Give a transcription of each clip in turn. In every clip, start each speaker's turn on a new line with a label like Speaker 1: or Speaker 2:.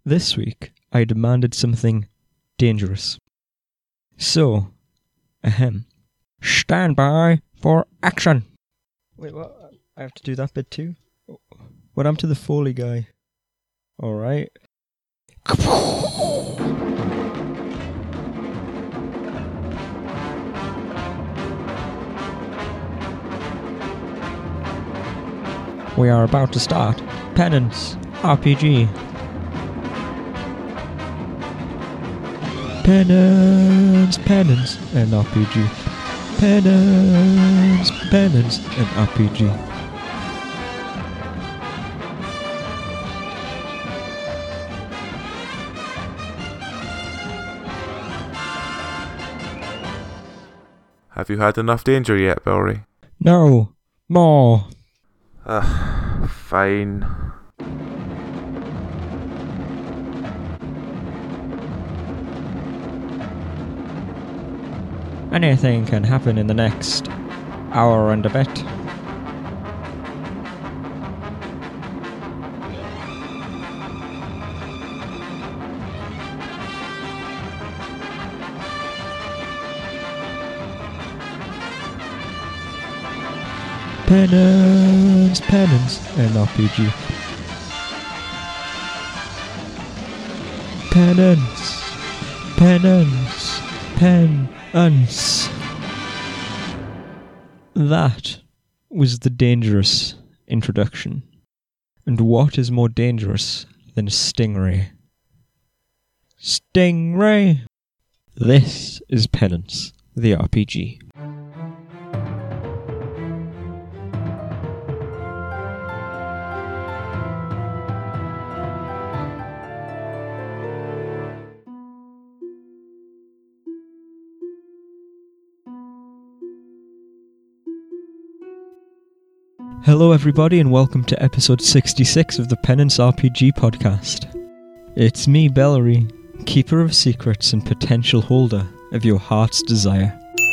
Speaker 1: This week, I demanded something dangerous. So, stand by for action. Wait, what? I have to do that bit too? What happened to the Foley guy? Alright. We are about to start Penance RPG. Penance, and RPG. Penance, and RPG.
Speaker 2: Have you had enough danger yet, Belry?
Speaker 1: No, more.
Speaker 2: Fine.
Speaker 1: Anything can happen in the next hour and a bit. Penance, and RPG. Penance. That was the dangerous introduction. And what is more dangerous than Stingray? Stingray! This is Penance, the RPG. Hello everybody and welcome to episode 66 of the Penance RPG podcast. It's me, Bellery, keeper of secrets and potential holder of your heart's desire.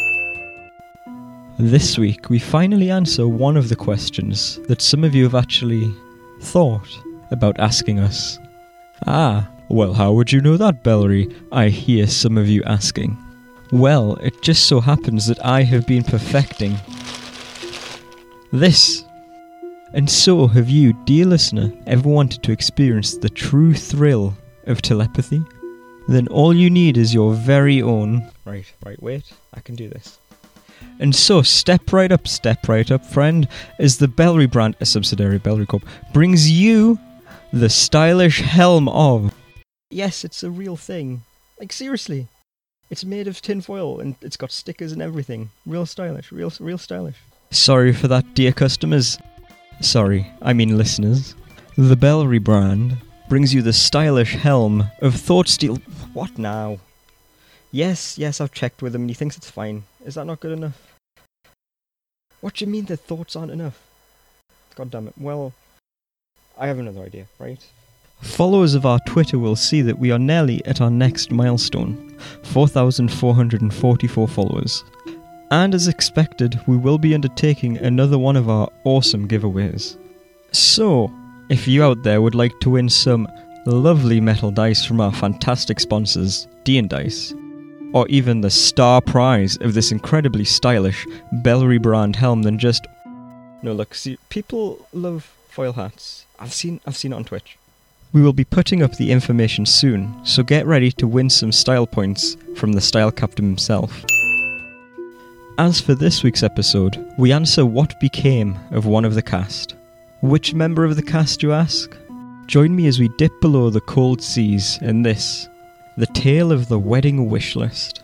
Speaker 1: This week we finally answer one of the questions that some of you have actually thought about asking us. Well, how would you know that, Bellery? I hear some of you asking. Well, it just so happens that I have been perfecting this. And so have you, dear listener, ever wanted to experience the true thrill of telepathy? Then all you need is your very own... Right, wait, I can do this. And so, step right up, friend, as the Bellery brand, a subsidiary of Bellery Corp, brings you the stylish helm of... Yes, it's a real thing. Like, seriously. It's made of tinfoil, and it's got stickers and everything. Real stylish, real stylish. Sorry for that, dear customers. Sorry, I mean listeners. The Bellery brand brings you the stylish helm of Thoughtsteel... What now? Yes, I've checked with him and he thinks it's fine. Is that not good enough? What do you mean that thoughts aren't enough? God damn it. Well, I have another idea, right? Followers of our Twitter will see that we are nearly at our next milestone. 4,444 followers. And as expected, we will be undertaking another one of our awesome giveaways. So, if you out there would like to win some lovely metal dice from our fantastic sponsors, D&Dice, or even the star prize of this incredibly stylish Bellery brand helm, then just... No, look, see, people love foil hats. I've seen it on Twitch. We will be putting up the information soon, so get ready to win some style points from the style captain himself. As for this week's episode, we answer what became of one of the cast. Which member of the cast, you ask? Join me as we dip below the cold seas in this, the tale of the wedding wish list.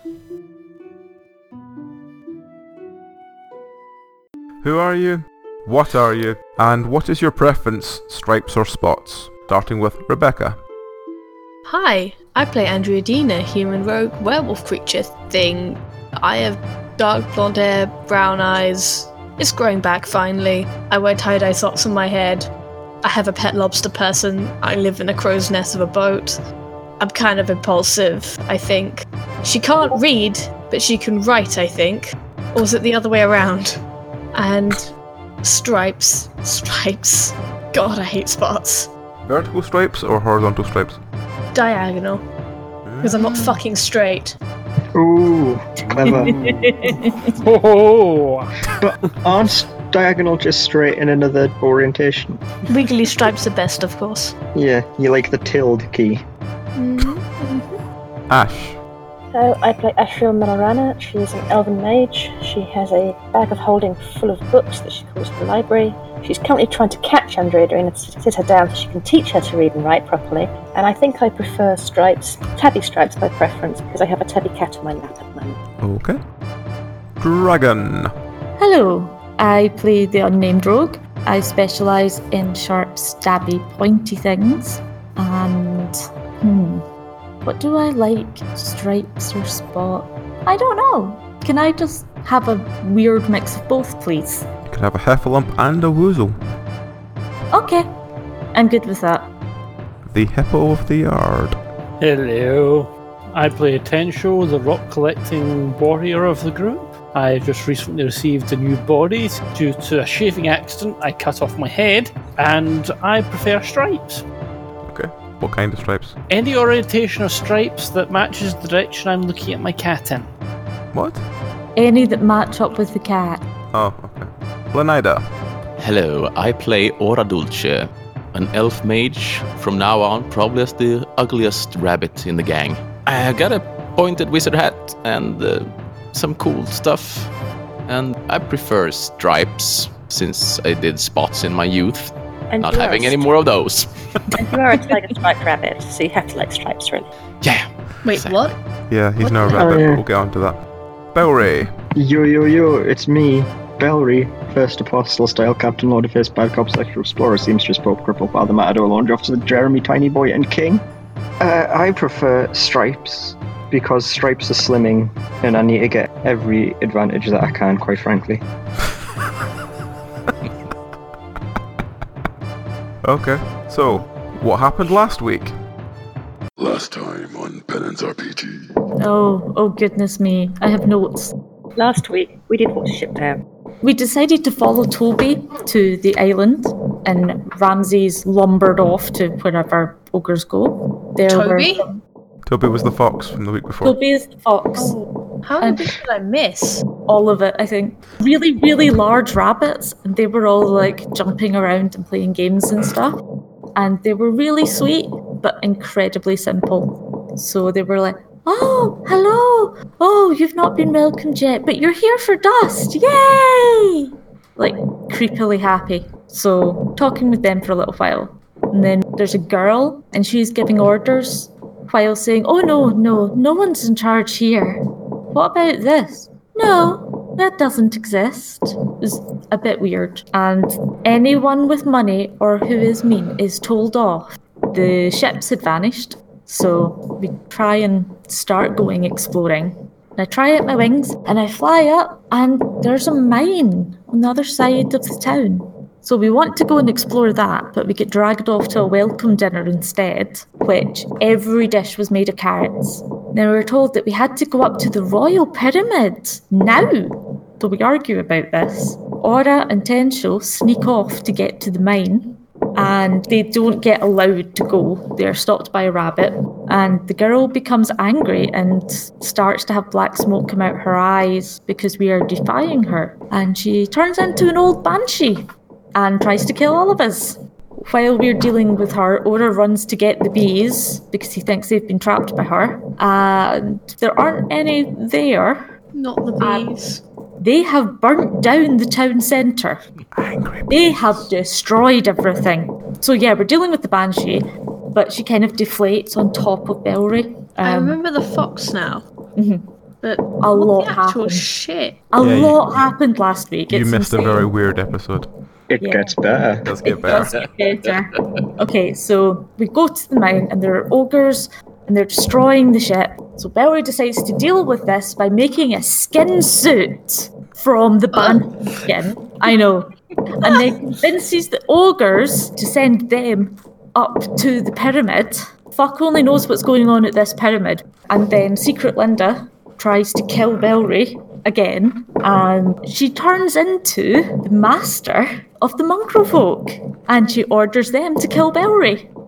Speaker 2: Who are you? What are you? And what is your preference, stripes or spots? Starting with Rebecca.
Speaker 3: Hi, I play Andrea Dina, human rogue werewolf creature thing. I have dark blonde hair, brown eyes. It's growing back finally. I wear tie-dye socks on my head. I have a pet lobster person. I live in a crow's nest of a boat. I'm kind of impulsive, I think. She can't read, but she can write, I think. Or is it the other way around? And stripes. God, I hate spots.
Speaker 2: Vertical stripes or horizontal stripes?
Speaker 3: Diagonal. Because I'm not fucking straight.
Speaker 4: Ooh, clever.
Speaker 5: Oh,
Speaker 4: But aren't diagonal just straight in another orientation?
Speaker 3: Legally stripes are best, of course.
Speaker 4: Yeah, you like the tilde key.
Speaker 2: Ash.
Speaker 6: So I play Ashriel Milorana. She's an elven mage. She has a bag of holding full of books that she calls the library. She's currently trying to catch Andrea and sit her down so she can teach her to read and write properly. And I think I prefer stripes, tabby stripes by preference, because I have a tabby cat on my lap at the moment.
Speaker 2: Okay. Dragon.
Speaker 7: Hello, I play the unnamed rogue. I specialise in sharp, stabby, pointy things. And, what do I like? Stripes or spot? I don't know. Can I just have a weird mix of both, please?
Speaker 2: You could have a heffalump and a woozle.
Speaker 7: Okay, I'm good with that.
Speaker 2: The hippo of the yard.
Speaker 5: hello. I play Tensho, the rock-collecting warrior of the group. I just recently received a new body. Due to a shaving accident, I cut off my head, and I prefer stripes.
Speaker 2: Okay. What kind of stripes?
Speaker 5: Any orientation of stripes that matches the direction I'm looking at my cat in.
Speaker 2: What?
Speaker 7: Any that match up with the cat.
Speaker 2: Oh, okay. Lenida.
Speaker 8: Hello, I play Ora Dulce, an elf mage, from now on probably as the ugliest rabbit in the gang. I got a pointed wizard hat and some cool stuff, and I prefer stripes since I did spots in my youth.
Speaker 6: And
Speaker 8: Not
Speaker 6: you are
Speaker 8: having
Speaker 6: a
Speaker 8: any more of those.
Speaker 6: And you are a tiger striped rabbit, so you have to like stripes, really.
Speaker 8: Yeah.
Speaker 3: Wait,
Speaker 8: exactly.
Speaker 3: what?
Speaker 2: Yeah, he's
Speaker 3: What
Speaker 2: no
Speaker 3: the
Speaker 2: rabbit.
Speaker 4: hell? Oh, yeah.
Speaker 2: We'll get on to that. Belray.
Speaker 4: Yo, it's me, Belry, First Apostle Style Captain Lord of His Bad Cop Sexual Explorer Seamstress Pope Cripple Father Matador Laundry Officer Jeremy Tiny Boy and King. I prefer stripes because stripes are slimming and I need to get every advantage that I can, quite frankly.
Speaker 2: Okay. So, what happened last week?
Speaker 9: Last time on Penance RPG.
Speaker 7: Oh goodness me. I have notes.
Speaker 6: Last week, we did Watership Down.
Speaker 7: We decided to follow Toby to the island, and Ramses lumbered off to wherever ogres go. There
Speaker 3: Toby?
Speaker 2: Toby was the fox from the week before.
Speaker 7: Toby is the fox.
Speaker 3: How many bits did I miss?
Speaker 7: All of it, I think. Really, really large rabbits, and they were all like jumping around and playing games and stuff. And they were really sweet, but incredibly simple. So they were like, "Oh, hello! Oh, you've not been welcomed yet, but you're here for dust! Yay!" Like, creepily happy. So, talking with them for a little while. And then there's a girl, and she's giving orders while saying, "Oh, no one's in charge here. What about this? No, that doesn't exist." It was a bit weird. And anyone with money or who is mean is told off. The ships had vanished, so we try and start going exploring. I try out my wings and I fly up, and there's a mine on the other side of the town. So we want to go and explore that, but we get dragged off to a welcome dinner instead, which every dish was made of carrots. Then we were told that we had to go up to the Royal Pyramid now. So we argue about this. Ora and Tensho sneak off to get to the mine, and they don't get allowed to go. They're stopped by a rabbit, and the girl becomes angry and starts to have black smoke come out her eyes because we are defying her. And she turns into an old banshee and tries to kill all of us. While we're dealing with her, Ora runs to get the bees because he thinks they've been trapped by her. And there aren't any there.
Speaker 3: Not the bees.
Speaker 7: They have burnt down the town centre.
Speaker 2: Angry.
Speaker 7: They have destroyed everything. So yeah, we're dealing with the banshee, but she kind of deflates on top of Belry.
Speaker 3: I remember the fox now.
Speaker 7: Mhm.
Speaker 3: But
Speaker 7: A
Speaker 3: what
Speaker 7: lot
Speaker 3: the actual
Speaker 7: happened.
Speaker 3: shit?
Speaker 7: A
Speaker 2: Yeah,
Speaker 7: lot happened last week.
Speaker 2: You
Speaker 7: It's
Speaker 2: missed a
Speaker 7: insane.
Speaker 2: very weird episode.
Speaker 4: It
Speaker 7: Yeah.
Speaker 4: gets better.
Speaker 2: Let's get
Speaker 7: It
Speaker 2: better.
Speaker 7: does get better. Okay, so we go to the mine and there are ogres and they're destroying the ship. So Belry decides to deal with this by making a skin suit from the banshee skin. I know. And then convinces the ogres to send them up to the pyramid. Fuck only knows what's going on at this pyramid. And then Secret Linda tries to kill Belry again, and she turns into the master of the Munkro folk, and she orders them to kill Belry.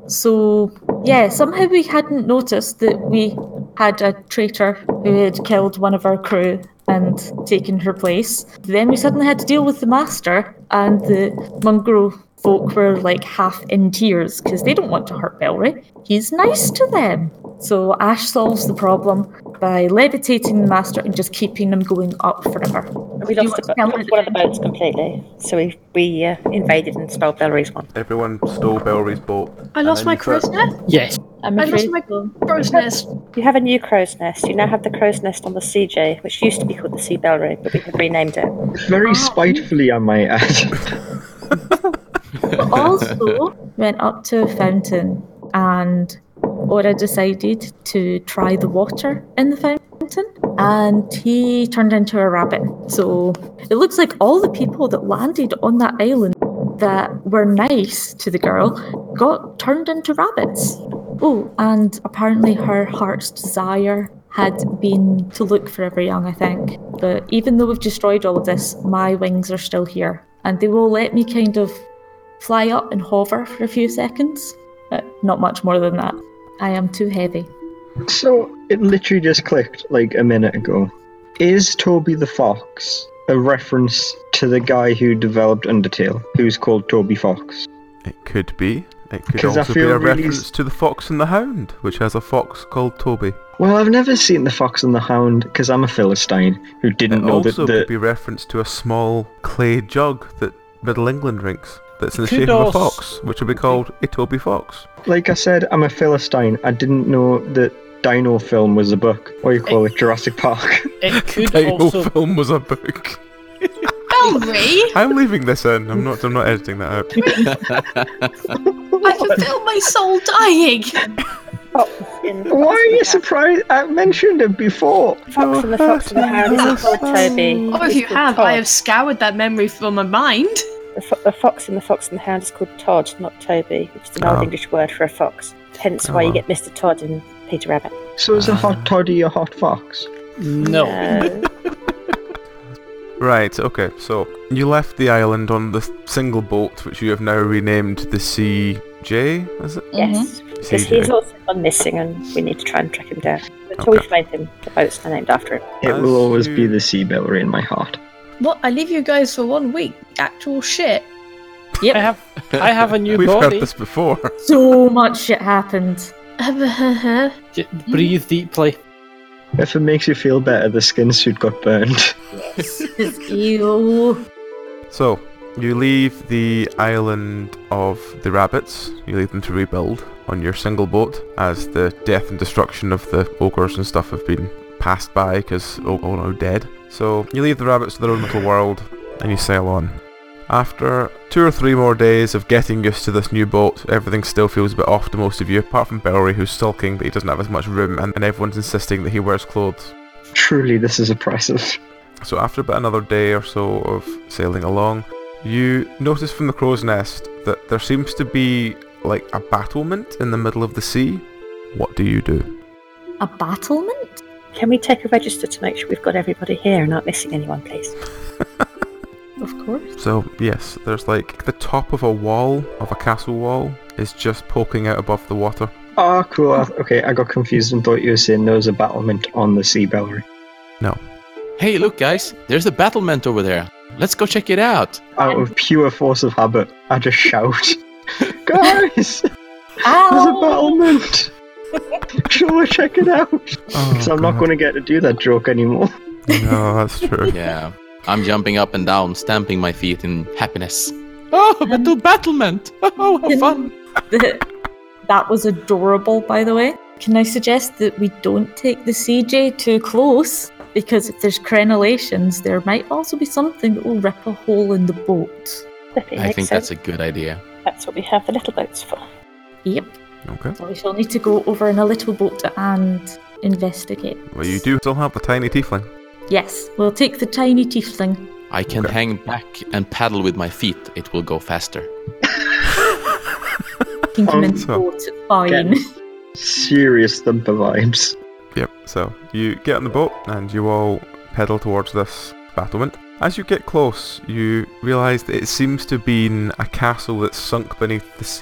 Speaker 7: So, yeah, somehow we hadn't noticed that we had a traitor who had killed one of our crew and taken her place. Then we suddenly had to deal with the master, and the mongrel folk were like half in tears because they don't want to hurt Belry. He's nice to them. So Ash solves the problem by levitating the master and just keeping them going up forever.
Speaker 6: We lost one of the boats completely, so we invaded and stole Belry's one.
Speaker 2: Everyone stole Belry's boat.
Speaker 3: I lost my crow's nest.
Speaker 5: Yes.
Speaker 3: I lost my crow's nest.
Speaker 6: You have a new crow's nest. You now have the crow's nest on the CJ, which used to be called the Sea Belry, but we have renamed it.
Speaker 4: Very spitefully, I might add.
Speaker 7: But also went up to a fountain, and Ora decided to try the water in the fountain, and he turned into a rabbit. So it looks like all the people that landed on that island that were nice to the girl got turned into rabbits. Oh, and apparently her heart's desire had been to look forever young, I think. But even though we've destroyed all of this, my wings are still here, and they will let me kind of fly up and hover for a few seconds. Not much more than that. I am too heavy.
Speaker 4: So, it literally just clicked like a minute ago. Is Toby the Fox a reference to the guy who developed Undertale, who's called Toby Fox?
Speaker 2: It could be. It could
Speaker 4: 'Cause I
Speaker 2: also be
Speaker 4: feel
Speaker 2: a
Speaker 4: really
Speaker 2: reference to The Fox and the Hound, which has a fox called Toby.
Speaker 4: Well, I've never seen The Fox and the Hound because I'm a Philistine who didn't
Speaker 2: It
Speaker 4: know that
Speaker 2: also could be reference to a small clay jug that Middle England drinks that's in the shape of a fox, which would be called a Toby Fox.
Speaker 4: Like I said, I'm a Philistine. I didn't know that Dino Film was a book. What do you call it? Jurassic Park.
Speaker 5: It could
Speaker 2: Dino
Speaker 5: also...
Speaker 2: Film was a book.
Speaker 3: Belry!
Speaker 2: I'm leaving this in. I'm not editing that out.
Speaker 3: I can feel my soul dying.
Speaker 4: Why are you surprised? I mentioned it before.
Speaker 6: Fox and the Hound is called Toby.
Speaker 3: Or if you have, I have scoured that memory from my mind.
Speaker 6: The Fox and the Hound is called Todd, not Toby, which is an old English word for a fox. Hence why you get Mr. Todd and Peter Rabbit.
Speaker 4: So is a hot toddy a hot fox?
Speaker 5: No.
Speaker 2: Right, okay, so you left the island on the single boat, which you have now renamed the CJ, is it?
Speaker 6: Yes, because he's also gone missing and we need to try and track him down. Until we find him, the boats are named after him.
Speaker 4: It will always be the Sea Belry in my heart.
Speaker 3: What? I leave you guys for 1 week? Actual shit.
Speaker 5: Yep. I have a new
Speaker 2: We've
Speaker 5: body.
Speaker 2: heard this before.
Speaker 7: So much shit happened.
Speaker 5: Just breathe deeply.
Speaker 4: If it makes you feel better, the skin suit got burned.
Speaker 7: Ew.
Speaker 2: So, you leave the island of the rabbits, you leave them to rebuild on your single boat, as the death and destruction of the ogres and stuff have been passed by, because all now dead. So, you leave the rabbits to their own little world, and you sail on. After 2 or 3 more days of getting used to this new boat, everything still feels a bit off to most of you, apart from Belry, who's sulking that he doesn't have as much room, and everyone's insisting that he wears clothes.
Speaker 4: Truly, this is oppressive.
Speaker 2: So after about another day or so of sailing along, you notice from the crow's nest that there seems to be like a battlement in the middle of the sea. What do you do?
Speaker 7: A battlement?
Speaker 6: Can we take a register to make sure we've got everybody here and not missing anyone, please?
Speaker 7: Of course.
Speaker 2: So yes, there's like the top of a wall, of a castle wall, is just poking out above the water.
Speaker 4: Oh, cool. Okay, I got confused and thought you were saying there was a battlement on the Sea Belry.
Speaker 2: No.
Speaker 8: Hey, look, guys, there's a battlement over there. Let's go check it out.
Speaker 4: Out of pure force of habit, I just shout, "Guys! There's a
Speaker 7: Ow!
Speaker 4: battlement! Shall we check it out?" Because I'm not going to get to do that joke anymore.
Speaker 2: No, that's true.
Speaker 8: Yeah. I'm jumping up and down, stamping my feet in happiness. Oh, a battlement! Oh, how fun!
Speaker 7: That was adorable, by the way. Can I suggest that we don't take the CJ too close? Because if there's crenellations, there might also be something that will rip a hole in the boat.
Speaker 8: I think that's a good idea.
Speaker 6: That's what we have the little boats for.
Speaker 7: Yep.
Speaker 2: Okay.
Speaker 7: So we shall need to go over in a little boat and investigate.
Speaker 2: Well, you do still have the tiny tiefling.
Speaker 7: Yes, we'll take the tiny tiefling.
Speaker 8: I can hang back and paddle with my feet. It will go faster.
Speaker 7: Can come in the
Speaker 2: So,
Speaker 7: boat, fine.
Speaker 4: Serious thumper vibes.
Speaker 2: Yep, so you get on the boat and you all pedal towards this battlement. As you get close, you realise that it seems to be a castle that's sunk beneath the sea.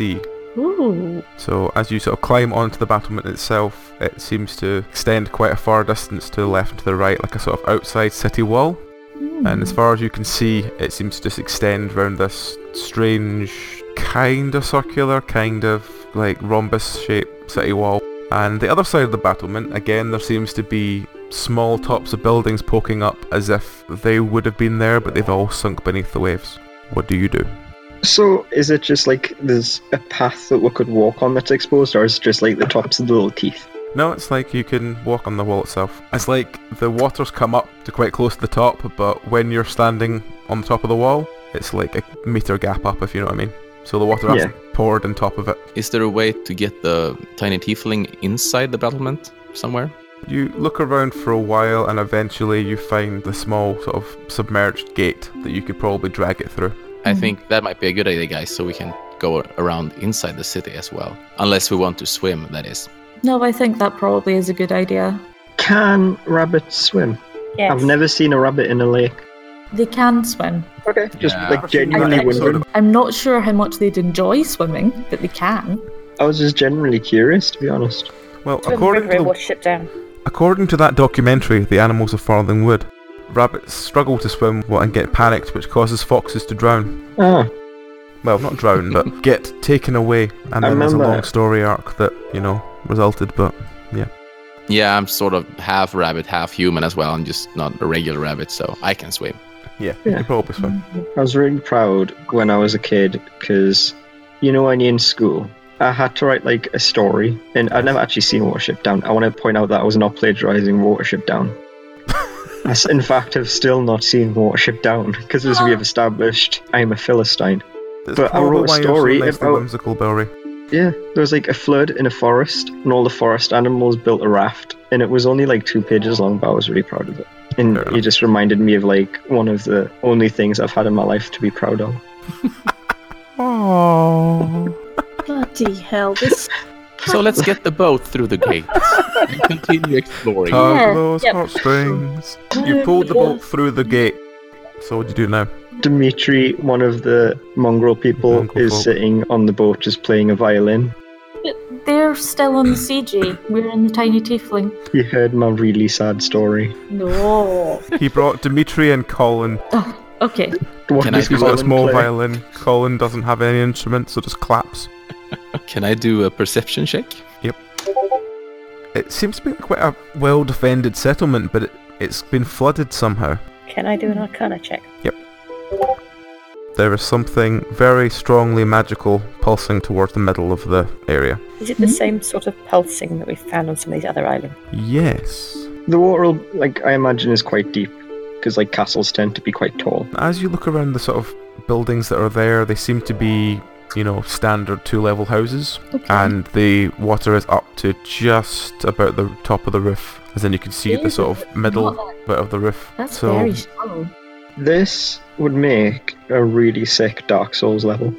Speaker 7: Ooh.
Speaker 2: So as you sort of climb onto the battlement itself, it seems to extend quite a far distance to the left and to the right, like a sort of outside city wall. And as far as you can see, it seems to just extend around this strange, kind of circular, kind of like rhombus-shaped city wall. And the other side of the battlement, again, there seems to be small tops of buildings poking up as if they would have been there, but they've all sunk beneath the waves. What do you do?
Speaker 4: So, is it just like there's a path that we could walk on that's exposed, or is it just like the tops of the little teeth?
Speaker 2: No, it's like you can walk on the wall itself. It's like the water's come up to quite close to the top, but when you're standing on the top of the wall, it's like a meter gap up, if you know what I mean. So the water hasn't poured on top of it.
Speaker 8: Is there a way to get the tiny tiefling inside the battlement somewhere?
Speaker 2: You look around for a while and eventually you find the small sort of submerged gate that you could probably drag it through.
Speaker 8: I think that might be a good idea, guys, so we can go around inside the city as well. Unless we want to swim, that is.
Speaker 7: No, I think that probably is a good idea.
Speaker 4: Can rabbits swim?
Speaker 6: Yes.
Speaker 4: I've never seen a rabbit in a lake.
Speaker 7: They can swim.
Speaker 4: Okay, just
Speaker 8: Yeah.
Speaker 4: like genuinely
Speaker 7: I-
Speaker 4: wondering.
Speaker 7: I'm not sure how much they'd enjoy swimming, but they can.
Speaker 4: I was just genuinely curious, to be honest.
Speaker 2: Well,
Speaker 6: Swim
Speaker 2: according
Speaker 6: river and
Speaker 2: to,
Speaker 6: wash ship down.
Speaker 2: according to that documentary, The Animals of Farthing Wood, rabbits struggle to swim and get panicked, which causes foxes to drown.
Speaker 4: Ah,
Speaker 2: Well, not drown, but get taken away. And
Speaker 4: I
Speaker 2: then there's a
Speaker 4: remember-
Speaker 2: long story arc that, resulted, but yeah.
Speaker 8: Yeah, I'm sort of half rabbit, half human as well. I'm just not a regular rabbit, so I can swim.
Speaker 2: Yeah, you can probably swim.
Speaker 4: I was really proud when I was a kid because, when you're in school, I had to write like a story, and I'd never actually seen Watership Down. I want to point out that I was not plagiarizing Watership Down. I, in fact, have still not seen Watership Down because, as we have established, I'm a Philistine.
Speaker 2: That's
Speaker 4: But I
Speaker 2: probably
Speaker 4: wrote a
Speaker 2: why you're
Speaker 4: story
Speaker 2: so nicely
Speaker 4: about-
Speaker 2: whimsical, Belry.
Speaker 4: Yeah, there was like a flood in a forest, and all the forest animals built a raft, and it was only like 2 pages long, but I was really proud of it. And
Speaker 2: Fair
Speaker 4: it
Speaker 2: enough.
Speaker 4: just reminded me of like one of the only things I've had in my life to be proud of.
Speaker 2: Aww.
Speaker 3: Bloody hell, this.
Speaker 8: So let's get the boat through the gates and continue exploring.
Speaker 2: Tug those
Speaker 6: Yep.
Speaker 2: heartstrings. You pulled the bolt through the gate. So what do you do now?
Speaker 4: Dimitri, one of the mongrel people,
Speaker 2: Mongrel
Speaker 4: is
Speaker 2: folk.
Speaker 4: sitting on the boat just playing a violin.
Speaker 7: But they're still on the CG. We're in the tiny tiefling.
Speaker 4: He heard my really sad story.
Speaker 7: No.
Speaker 2: He brought Dimitri and Colin.
Speaker 7: Oh, okay.
Speaker 4: What
Speaker 8: Can I
Speaker 4: does
Speaker 8: do
Speaker 2: He's got a
Speaker 4: Colin
Speaker 2: small
Speaker 4: play?
Speaker 2: violin. Colin doesn't have any instruments, so just claps.
Speaker 8: Can I do a perception check?
Speaker 2: It seems to be quite a well-defended settlement, but it's been flooded somehow.
Speaker 6: Can I do an Arcana check?
Speaker 2: There is something very strongly magical pulsing towards the middle of the area.
Speaker 6: Is it the same sort of pulsing that we found on some of these other islands?
Speaker 2: Yes.
Speaker 4: The water, I imagine, is quite deep, because castles tend to be quite tall.
Speaker 2: As you look around the sort of buildings that are there, they seem to be, standard 2-level houses.
Speaker 7: Okay.
Speaker 2: And the water is up to just about the top of the roof. As in you can see the
Speaker 7: Is
Speaker 2: sort
Speaker 7: it?
Speaker 2: of middle
Speaker 7: Not
Speaker 2: bit of the roof.
Speaker 7: That's
Speaker 2: so
Speaker 7: very shallow.
Speaker 4: This would make a really sick Dark Souls level.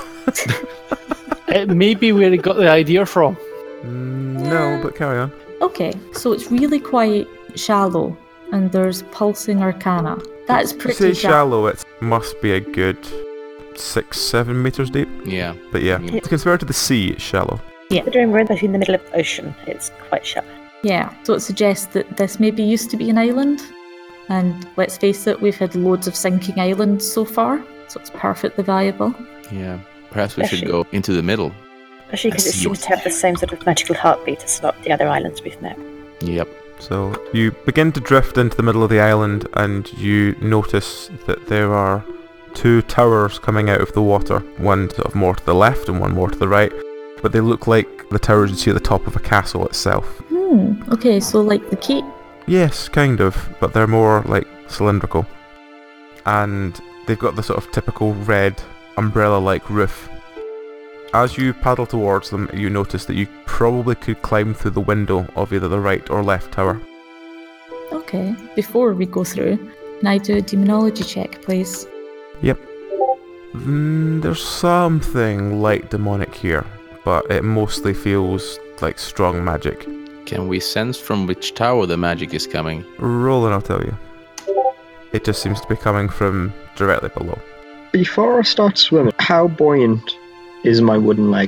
Speaker 5: It may be where he got the idea from.
Speaker 2: No, but carry on.
Speaker 7: Okay, so it's really quite shallow, and there's pulsing arcana. That's
Speaker 2: You
Speaker 7: pretty
Speaker 2: say
Speaker 7: shallow.
Speaker 2: shallow, it must be a good 6-7 meters deep.
Speaker 8: Yeah.
Speaker 2: But yeah,
Speaker 8: Yeah.
Speaker 2: compared to the sea, it's shallow.
Speaker 6: Considering we're in the middle of the ocean, it's quite shallow.
Speaker 7: Yeah, so it suggests that this maybe used to be an island. And let's face it, we've had loads of sinking islands so far, so it's perfectly viable.
Speaker 8: Yeah. Perhaps we should
Speaker 6: Actually-
Speaker 8: go into the middle.
Speaker 6: Especially because it
Speaker 8: Let's see
Speaker 6: seems
Speaker 8: what-
Speaker 6: to have the same sort of magical heartbeat as a lot of the other islands we've met.
Speaker 8: Yep.
Speaker 2: So you begin to drift into the middle of the island and you notice that there are 2 towers coming out of the water. One sort of more to the left and one more to the right. But they look like the towers you see at the top of a castle itself.
Speaker 7: Okay, so like the keep.
Speaker 2: Yes, kind of, but they're more like cylindrical. And they've got the sort of typical red umbrella-like roof. As you paddle towards them, you notice that you probably could climb through the window of either the right or left tower.
Speaker 7: Okay, before we go through, can I do a demonology check, please?
Speaker 2: Yep. There's something like demonic here, but it mostly feels like strong magic.
Speaker 8: Can we sense from which tower the magic is coming?
Speaker 2: Roll and I'll tell you. It just seems to be coming from directly below.
Speaker 4: Before I start swimming, how buoyant is my wooden leg?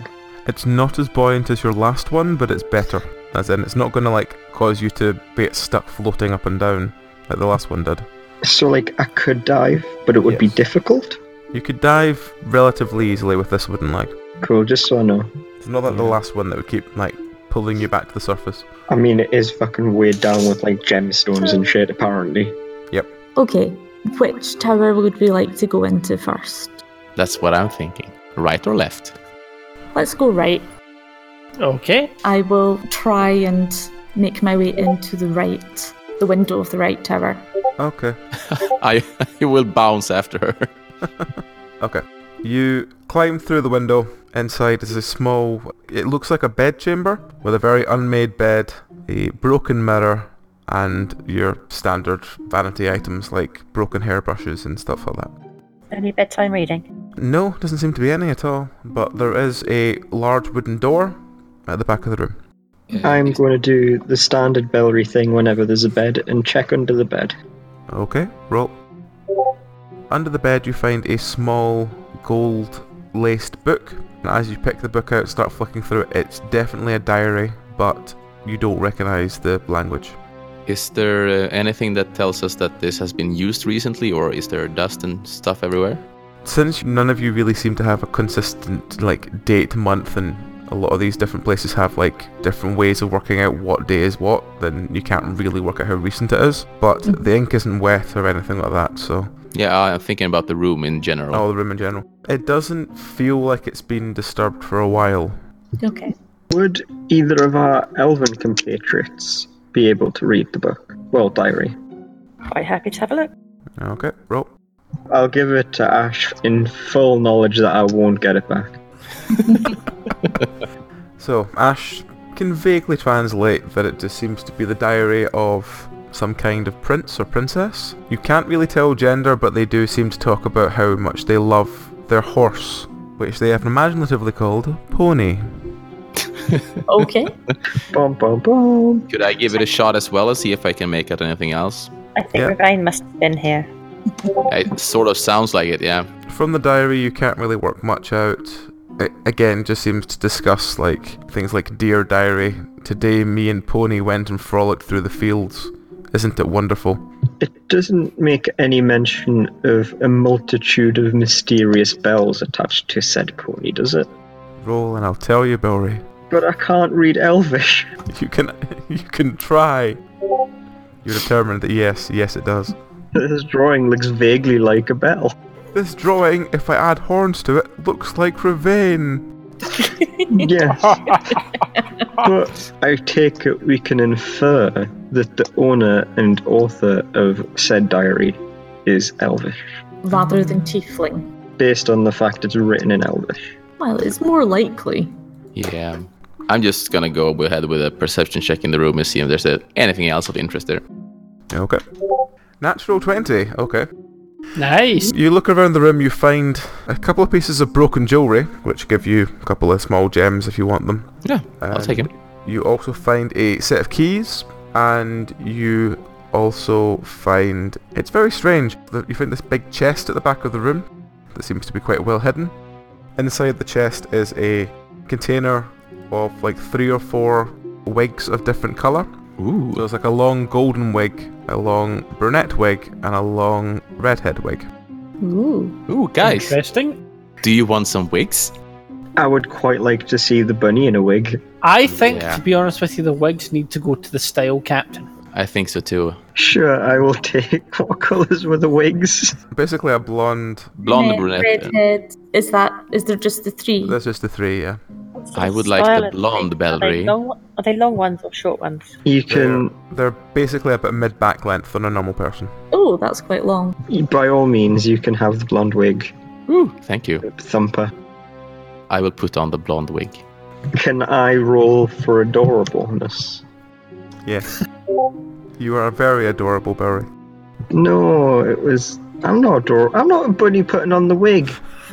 Speaker 2: It's not as buoyant as your last one, but it's better. As in, it's not going to like cause you to get stuck floating up and down like the last one did.
Speaker 4: So, like, I could dive, but it would be difficult?
Speaker 2: You could dive relatively easily with this wooden leg.
Speaker 4: Cool, just so I know.
Speaker 2: It's not like the last one that would keep, like, pulling you back to the surface.
Speaker 4: I mean, it is fucking weighed down with, like, gemstones and shit, apparently.
Speaker 2: Yep.
Speaker 7: Okay, which tower would we like to go into first?
Speaker 8: That's what I'm thinking. Right or left?
Speaker 7: Let's go right.
Speaker 5: Okay.
Speaker 7: I will try and make my way into the window of the right tower.
Speaker 2: Okay.
Speaker 8: I will bounce after her.
Speaker 2: Okay. You climb through the window. Inside is a small, it looks like a bed chamber with a very unmade bed, a broken mirror, and your standard vanity items like broken hairbrushes and stuff like that.
Speaker 6: Any bedtime reading?
Speaker 2: No, doesn't seem to be any at all, but there is a large wooden door at the back of the room.
Speaker 4: I'm going to do the standard Bellry thing whenever there's a bed and check under the bed.
Speaker 2: Okay, roll. Under the bed you find a small gold-laced book. And as you pick the book out, start flicking through it, it's definitely a diary, but you don't recognise the language.
Speaker 8: Is there anything that tells us that this has been used recently, or is there dust and stuff everywhere?
Speaker 2: Since none of you really seem to have a consistent like date, month, and a lot of these different places have like different ways of working out what day is what, then you can't really work out how recent it is. But the ink isn't wet or anything like that, so...
Speaker 8: Yeah, I'm thinking about the room in general.
Speaker 2: Oh, the room in general. It doesn't feel like it's been disturbed for a while.
Speaker 6: Okay.
Speaker 4: Would either of our elven compatriots be able to read the book? Well, diary.
Speaker 6: Quite happy to have a look.
Speaker 2: Okay, roll.
Speaker 4: I'll give it to Ash in full knowledge that I won't get it back.
Speaker 2: So, Ash can vaguely translate that it just seems to be the diary of some kind of prince or princess. You can't really tell gender, but they do seem to talk about how much they love their horse, which they have imaginatively called Pony.
Speaker 7: Okay.
Speaker 4: Bum, bum, bum.
Speaker 8: Could I give it a shot as well and see if I can make out anything else?
Speaker 6: I think
Speaker 2: Yeah.
Speaker 6: Ravine must have been here.
Speaker 8: It sort of sounds like it, yeah.
Speaker 2: From the diary you can't really work much out. It, again, just seems to discuss like things like Dear Diary, today me and Pony went and frolicked through the fields. Isn't it wonderful?
Speaker 4: It doesn't make any mention of a multitude of mysterious bells attached to said pony, does it?
Speaker 2: Roll and I'll tell you, Belry.
Speaker 4: But I can't read Elvish.
Speaker 2: You can try. You're determined that yes it does.
Speaker 4: This drawing looks vaguely like a bell.
Speaker 2: This drawing, if I add horns to it, looks like Ravine.
Speaker 4: Yes. But I take it we can infer that the owner and author of said diary is Elvish,
Speaker 7: Rather than tiefling.
Speaker 4: based on the fact it's written in Elvish.
Speaker 7: Well, it's more likely.
Speaker 8: Yeah. I'm just gonna go ahead with a perception check in the room and see if there's anything else of interest there.
Speaker 2: Okay. Natural 20, okay.
Speaker 5: Nice.
Speaker 2: You look around the room, you find a couple of pieces of broken jewellery, which give you a couple of small gems if you want them.
Speaker 8: Yeah, I'll take him.
Speaker 2: You also find a set of keys, and you also find... It's very strange. You find this big chest at the back of the room that seems to be quite well hidden. Inside the chest is a container of like 3 or 4 wigs of different colour.
Speaker 8: Ooh.
Speaker 2: So there's like a long golden wig, a long brunette wig, and a long redhead wig.
Speaker 7: Ooh.
Speaker 8: Ooh, guys.
Speaker 5: Interesting.
Speaker 8: Do you want some wigs?
Speaker 4: I would quite like to see the bunny in a wig.
Speaker 5: I think,
Speaker 8: Yeah.
Speaker 5: to be honest with you, the wigs need to go to the style captain.
Speaker 8: I think so too.
Speaker 4: Sure, I will take. What colours were the wigs?
Speaker 2: Basically a blonde...
Speaker 8: Blonde, brunette.
Speaker 7: Redhead. Is there just the 3?
Speaker 2: There's just the 3, yeah.
Speaker 8: I would like
Speaker 6: Style
Speaker 8: the
Speaker 6: of
Speaker 8: blonde
Speaker 6: thing. Are they
Speaker 8: Bellery.
Speaker 6: Are they long ones or short ones?
Speaker 4: You can,
Speaker 2: They're basically about mid-back length on a normal person.
Speaker 7: Oh, that's quite long.
Speaker 4: by all means, you can have the blonde wig.
Speaker 8: Ooh, thank you.
Speaker 4: Thumper.
Speaker 8: I will put on the blonde wig.
Speaker 4: Can I roll for adorableness?
Speaker 2: Yes. You are very adorable, Barry.
Speaker 4: No, it was... I'm not adorable. I'm not a bunny putting on the wig.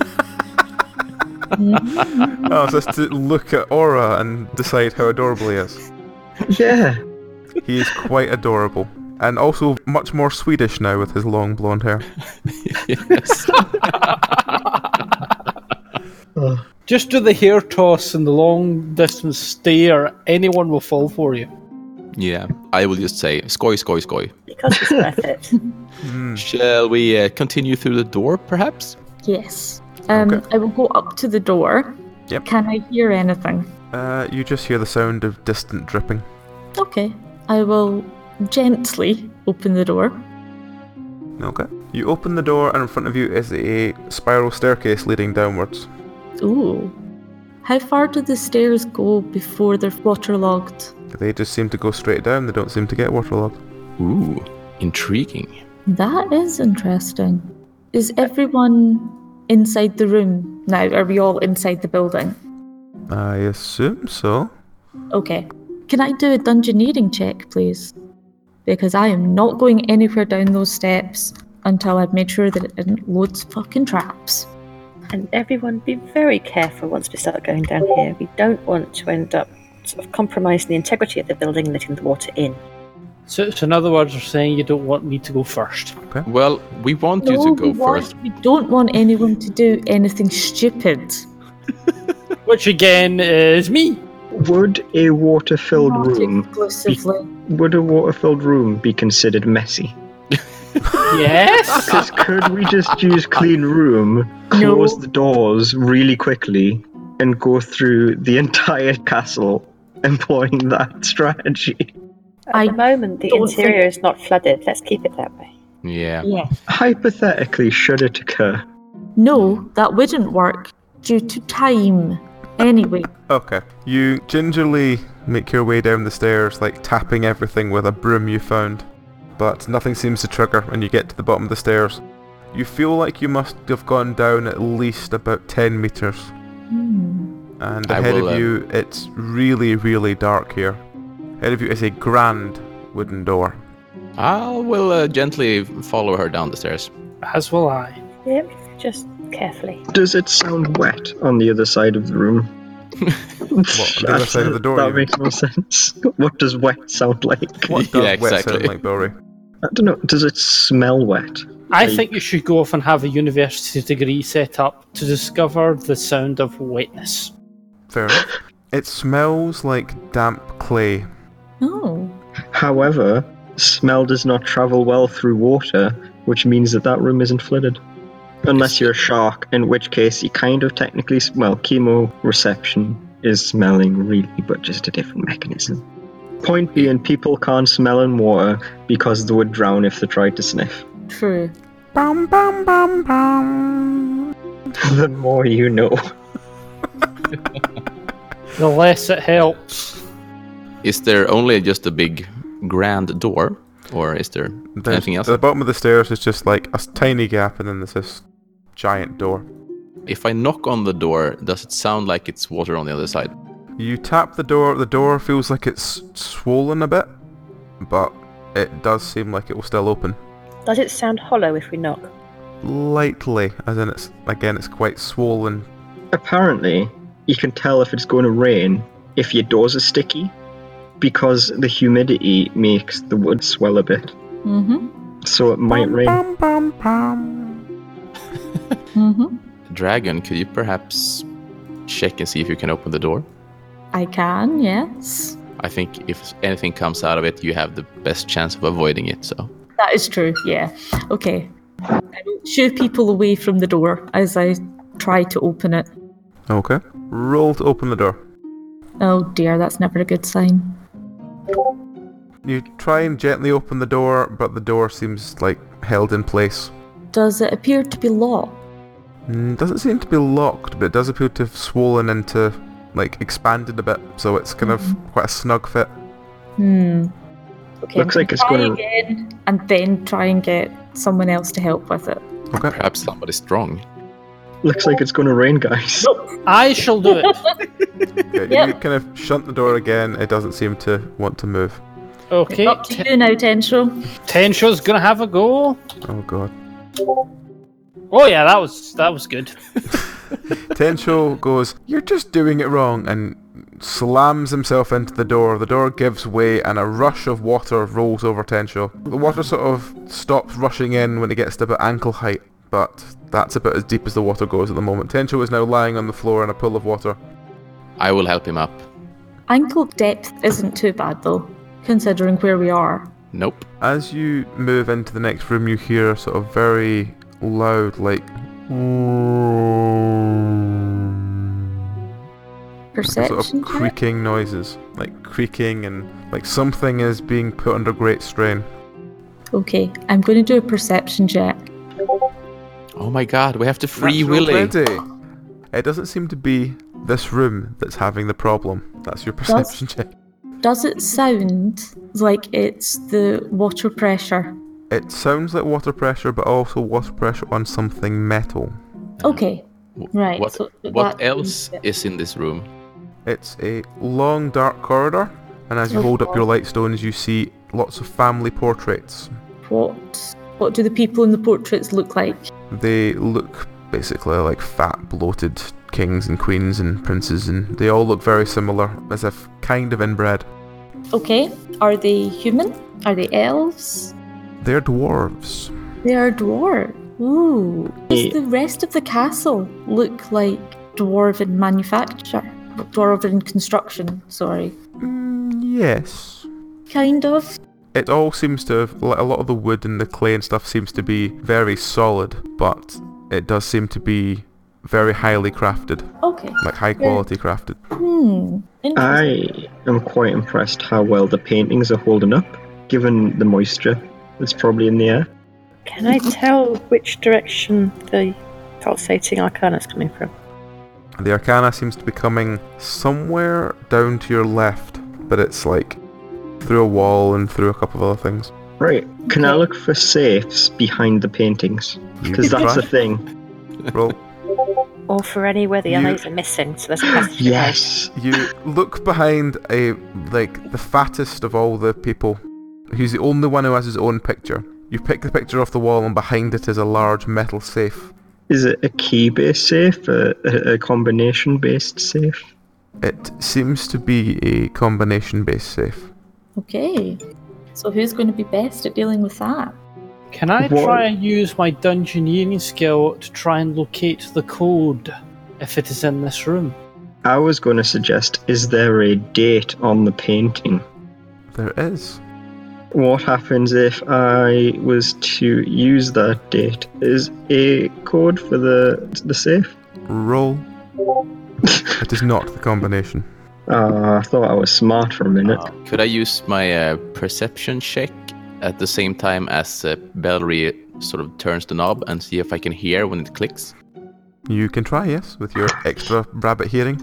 Speaker 2: Oh, so it's to look at Aura and decide how adorable he is.
Speaker 4: Yeah.
Speaker 2: He is quite adorable. And also much more Swedish now with his long blonde hair.
Speaker 8: Yes.
Speaker 5: Just do the hair toss and the long distance stare. Anyone will fall for you.
Speaker 8: Yeah, I will just say, skoy, skoy, skoy.
Speaker 6: Because it's worth it.
Speaker 8: Shall we continue through the door, perhaps?
Speaker 7: Yes.
Speaker 2: Okay.
Speaker 7: I will go up to the door.
Speaker 2: Yep.
Speaker 7: Can I hear anything?
Speaker 2: You just hear the sound of distant dripping.
Speaker 7: Okay. I will gently open the door.
Speaker 2: Okay. You open the door and in front of you is a spiral staircase leading downwards.
Speaker 7: Ooh. How far do the stairs go before they're waterlogged?
Speaker 2: They just seem to go straight down, they don't seem to get waterlogged.
Speaker 8: Ooh, intriguing.
Speaker 7: That is interesting. Is everyone inside the room now? Are we all inside the building?
Speaker 2: I assume so.
Speaker 7: Okay. Can I do a dungeoneering check, please? Because I am not going anywhere down those steps until I've made sure that it didn't loads fucking traps.
Speaker 6: And everyone be very careful once we start going down here. We don't want to end up sort of compromising the integrity of the building and letting the water in.
Speaker 5: So in other words, you're saying you don't want me to go first.
Speaker 8: Well, we want you to go first.
Speaker 7: We don't want anyone to do anything stupid.
Speaker 5: Which again is me.
Speaker 4: Would a water-filled
Speaker 7: Not
Speaker 4: room
Speaker 7: exclusively.
Speaker 4: would a water-filled room be considered messy?
Speaker 5: Yes.
Speaker 4: Because could we just use clean room, close the doors really quickly, and go through the entire castle employing that strategy?
Speaker 6: At the moment, the
Speaker 7: don't
Speaker 6: interior is not flooded. Let's keep it that way.
Speaker 8: Yeah.
Speaker 7: Yeah.
Speaker 4: Hypothetically, should it occur?
Speaker 7: No, that wouldn't work due to time. Anyway,
Speaker 2: Okay. You gingerly make your way down the stairs, like tapping everything with a broom you found. But nothing seems to trigger, and you get to the bottom of the stairs. You feel like you must have gone down at least about 10 meters. And
Speaker 8: I
Speaker 2: ahead
Speaker 8: will,
Speaker 2: of you, it's really, really dark here. Ahead of you is a grand wooden door.
Speaker 8: I will gently follow her down the stairs.
Speaker 5: As will I.
Speaker 6: Yep, just carefully.
Speaker 4: Does it sound wet on the other side of the room?
Speaker 2: What, on the other side of the door?
Speaker 4: That
Speaker 2: you
Speaker 4: makes no sense. What does wet sound like?
Speaker 2: mean? What does
Speaker 8: Yeah,
Speaker 2: wet
Speaker 8: exactly.
Speaker 2: sound like, Belry?
Speaker 4: I don't know. Does it smell wet?
Speaker 5: I think you should go off and have a university degree set up to discover the sound of wetness.
Speaker 2: Fair enough. It smells like damp clay.
Speaker 7: oh,
Speaker 4: However, smell does not travel well through water, which means that room isn't flooded. Unless you're a shark, in which case you kind of technically, chemoreception is smelling really, but just a different mechanism. Point being, people can't smell in water because they would drown if they tried to sniff.
Speaker 7: true.
Speaker 2: Bum bum bum bum.
Speaker 4: The more you know.
Speaker 5: The less it helps.
Speaker 8: Is there only just a big grand door, or is there anything else?
Speaker 2: At the bottom of the stairs is just like a tiny gap, and then there's this giant door.
Speaker 8: If I knock on the door, does it sound like it's water on the other side?
Speaker 2: You tap the door feels like it's swollen a bit, but it does seem like it will still open.
Speaker 6: Does it sound hollow if we knock?
Speaker 2: Lightly, as in it's quite swollen.
Speaker 4: Apparently, you can tell if it's going to rain if your doors are sticky, because the humidity makes the wood swell a bit.
Speaker 7: Mm-hmm.
Speaker 4: So it might rain.
Speaker 2: Bum bum bum.
Speaker 7: Mm-hmm.
Speaker 8: Dragon, could you perhaps check and see if you can open the door?
Speaker 7: I can, yes.
Speaker 8: I think if anything comes out of it, you have the best chance of avoiding it, so...
Speaker 7: That is true, yeah. Okay. I will shoo people away from the door as I try to open it.
Speaker 2: Okay. Roll to open the door.
Speaker 7: Oh dear, that's never a good sign.
Speaker 2: You try and gently open the door, but the door seems like held in place.
Speaker 7: Does it appear to be locked?
Speaker 2: Doesn't seem to be locked, but it does appear to have swollen into, expanded a bit, so it's kind of quite a snug fit.
Speaker 7: Okay,
Speaker 4: Looks
Speaker 7: I'm
Speaker 4: like it's
Speaker 7: try
Speaker 4: gonna-
Speaker 7: again and then try and get someone else to help with it.
Speaker 2: Okay.
Speaker 8: Perhaps somebody strong.
Speaker 4: Looks like it's going to rain, guys.
Speaker 5: I shall do it.
Speaker 2: Yeah, you kind of shunt the door again, it doesn't seem to want to move.
Speaker 5: Okay.
Speaker 7: Up to you now, Tensho.
Speaker 5: Tensho's gonna have a go.
Speaker 2: Oh god.
Speaker 5: Oh yeah, that was good.
Speaker 2: Tensho goes, "You're just doing it wrong," and slams himself into the door. The door gives way and a rush of water rolls over Tensho. The water sort of stops rushing in when it gets to about ankle height, but that's about as deep as the water goes at the moment. Tencho is now lying on the floor in a pool of water.
Speaker 8: I will help him up.
Speaker 7: Ankle depth isn't too bad though, considering where we are.
Speaker 8: Nope.
Speaker 2: As you move into the next room, you hear sort of very loud, like...
Speaker 7: Perception
Speaker 2: sort of
Speaker 7: check?
Speaker 2: creaking noises. Like creaking and like something is being put under great strain.
Speaker 7: Okay, I'm going to do a perception check.
Speaker 8: Oh my god, we have to free
Speaker 2: Natural
Speaker 8: Willy.
Speaker 2: 20. It doesn't seem to be this room that's having the problem. That's your perception check.
Speaker 7: Does it sound like it's the water pressure?
Speaker 2: It sounds like water pressure, but also water pressure on something metal.
Speaker 7: Okay, right.
Speaker 8: What,
Speaker 7: so
Speaker 8: what
Speaker 7: that-
Speaker 8: else is in this room?
Speaker 2: It's a long, dark corridor, and as you hold up your light stones, you see lots of family portraits.
Speaker 7: What do the people in the portraits look like?
Speaker 2: They look basically like fat, bloated kings and queens and princes, and they all look very similar, as if kind of inbred.
Speaker 7: Okay, are they human? Are they elves?
Speaker 2: They're dwarves.
Speaker 7: They are dwarf. Ooh. Does the rest of the castle look like dwarven manufacture? Dwarven construction, sorry.
Speaker 2: Yes.
Speaker 7: Kind of.
Speaker 2: It all seems to have, a lot of the wood and the clay and stuff seems to be very solid, but it does seem to be very highly crafted.
Speaker 7: Okay.
Speaker 2: Like high quality crafted.
Speaker 7: Interesting.
Speaker 4: I am quite impressed how well the paintings are holding up, given the moisture that's probably in the air.
Speaker 6: Can I tell which direction the pulsating arcana is coming from?
Speaker 2: The arcana seems to be coming somewhere down to your left, but it's like through a wall and through a couple of other things.
Speaker 4: Right, can I look for safes behind the paintings? Because
Speaker 2: can
Speaker 4: that's
Speaker 2: try.
Speaker 4: the thing.
Speaker 2: Roll.
Speaker 6: Or for anywhere the eyes are missing, so there's a passage ahead.
Speaker 4: Yes!
Speaker 2: You look behind the fattest of all the people. He's the only one who has his own picture. You pick the picture off the wall, and behind it is a large metal safe.
Speaker 4: Is it a key-based safe, a combination-based safe?
Speaker 2: It seems to be a combination-based safe.
Speaker 7: Okay. So who's going to be best at dealing with that?
Speaker 5: Can I
Speaker 4: What-
Speaker 5: try and use my dungeoneering skill to try and locate the code if it is in this room?
Speaker 4: I was going to suggest, is there a date on the painting?
Speaker 2: There is.
Speaker 4: What happens if I was to use that date? Is a code for the safe?
Speaker 2: Roll. It is not the combination.
Speaker 4: I thought I was smart for a minute.
Speaker 8: Could I use my perception check at the same time as Bellery sort of turns the knob and see if I can hear when it clicks?
Speaker 2: You can try, yes, with your extra rabbit hearing.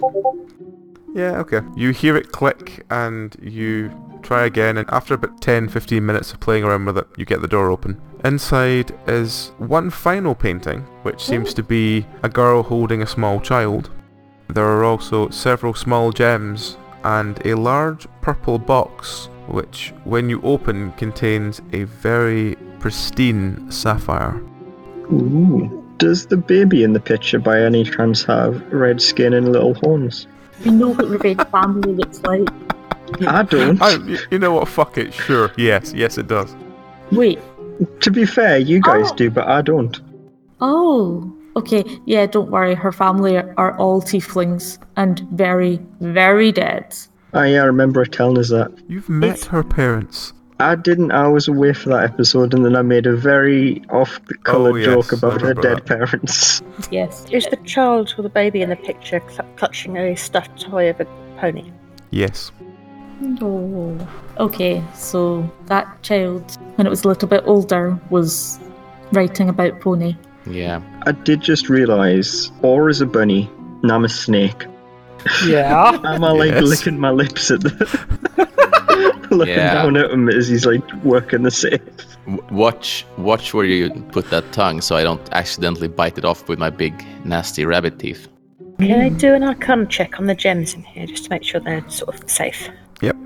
Speaker 2: Yeah, okay. You hear it click and you try again, and after about 10-15 minutes of playing around with it, you get the door open. Inside is one final painting, which seems to be a girl holding a small child. There are also several small gems and a large purple box, which when you open contains a very pristine sapphire.
Speaker 4: Ooh. Does the baby in the picture by any chance have red skin and little horns?
Speaker 7: We know what Revenge Family looks like.
Speaker 4: I don't.
Speaker 2: You know what, fuck it, sure, yes it does.
Speaker 7: Wait.
Speaker 4: To be fair, you guys do, but I don't.
Speaker 7: Oh. Okay, yeah, don't worry. Her family are all tieflings and very, very dead.
Speaker 4: I remember her telling us that.
Speaker 2: You've met her parents.
Speaker 4: I didn't. I was away for that episode, and then I made a very off-the-colour joke about her dead parents.
Speaker 7: Yes.
Speaker 6: Is the child or the baby in the picture clutching a stuffed toy of a pony?
Speaker 2: Yes.
Speaker 7: Oh. Okay, so that child, when it was a little bit older, was writing about Pony.
Speaker 8: Yeah.
Speaker 4: I did just realise, Aura's a bunny, and I'm a snake.
Speaker 5: Yeah.
Speaker 4: Am I like
Speaker 2: Yes.
Speaker 4: licking my lips at the... looking
Speaker 8: Yeah.
Speaker 4: down at him as he's like working the safe?
Speaker 8: Watch where you put that tongue so I don't accidentally bite it off with my big, nasty rabbit teeth.
Speaker 6: Can I do an arcana check on the gems in here just to make sure they're sort of safe?
Speaker 2: Yep.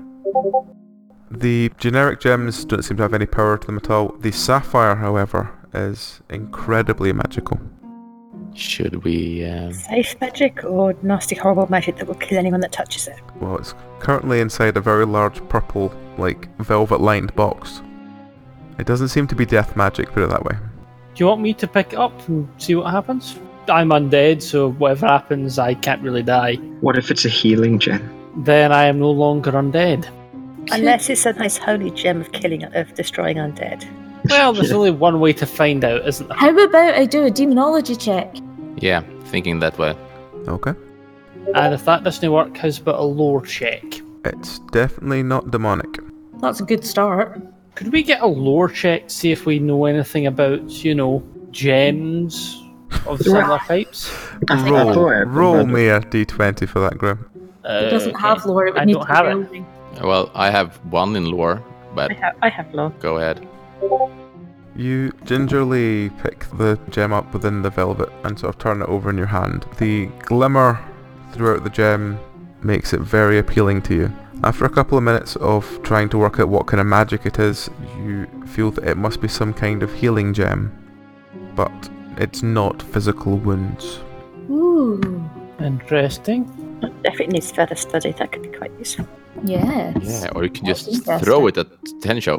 Speaker 2: The generic gems don't seem to have any power to them at all. The sapphire, however, is incredibly magical.
Speaker 8: Should we...
Speaker 6: Safe magic or nasty, horrible magic that will kill anyone that touches it?
Speaker 2: Well, it's currently inside a very large purple, like, velvet-lined box. It doesn't seem to be death magic, put it that way.
Speaker 5: you want me to pick it up and see what happens? I'm undead, so whatever happens, I can't really die.
Speaker 4: What if it's a healing gem?
Speaker 5: Then I am no longer undead.
Speaker 6: Unless it's a nice holy gem of destroying undead.
Speaker 5: Well, there's only one way to find out, isn't there?
Speaker 7: How about I do a demonology check?
Speaker 8: Yeah, thinking that way.
Speaker 2: Okay.
Speaker 5: And if that doesn't work, how's about a lore check?
Speaker 2: It's definitely not demonic.
Speaker 7: That's a good start.
Speaker 5: Could we get a lore check to see if we know anything about, gems of similar types?
Speaker 2: Roll me a d20 for that, Grim.
Speaker 7: It doesn't have lore. It would
Speaker 5: I
Speaker 7: need
Speaker 5: don't
Speaker 7: to be
Speaker 5: have it.
Speaker 7: building.
Speaker 8: Well, I have 1 in lore, but
Speaker 6: I have lore.
Speaker 8: go ahead.
Speaker 2: You gingerly pick the gem up within the velvet and sort of turn it over in your hand. The glimmer throughout the gem makes it very appealing to you. After a couple of minutes of trying to work out what kind of magic it is, you feel that it must be some kind of healing gem. But it's not physical wounds.
Speaker 7: Ooh.
Speaker 5: Interesting.
Speaker 6: Definitely needs further study. That could be quite useful.
Speaker 7: Yes.
Speaker 8: Yeah, or you can
Speaker 7: That's
Speaker 8: just
Speaker 7: interesting.
Speaker 8: throw it at Tensho.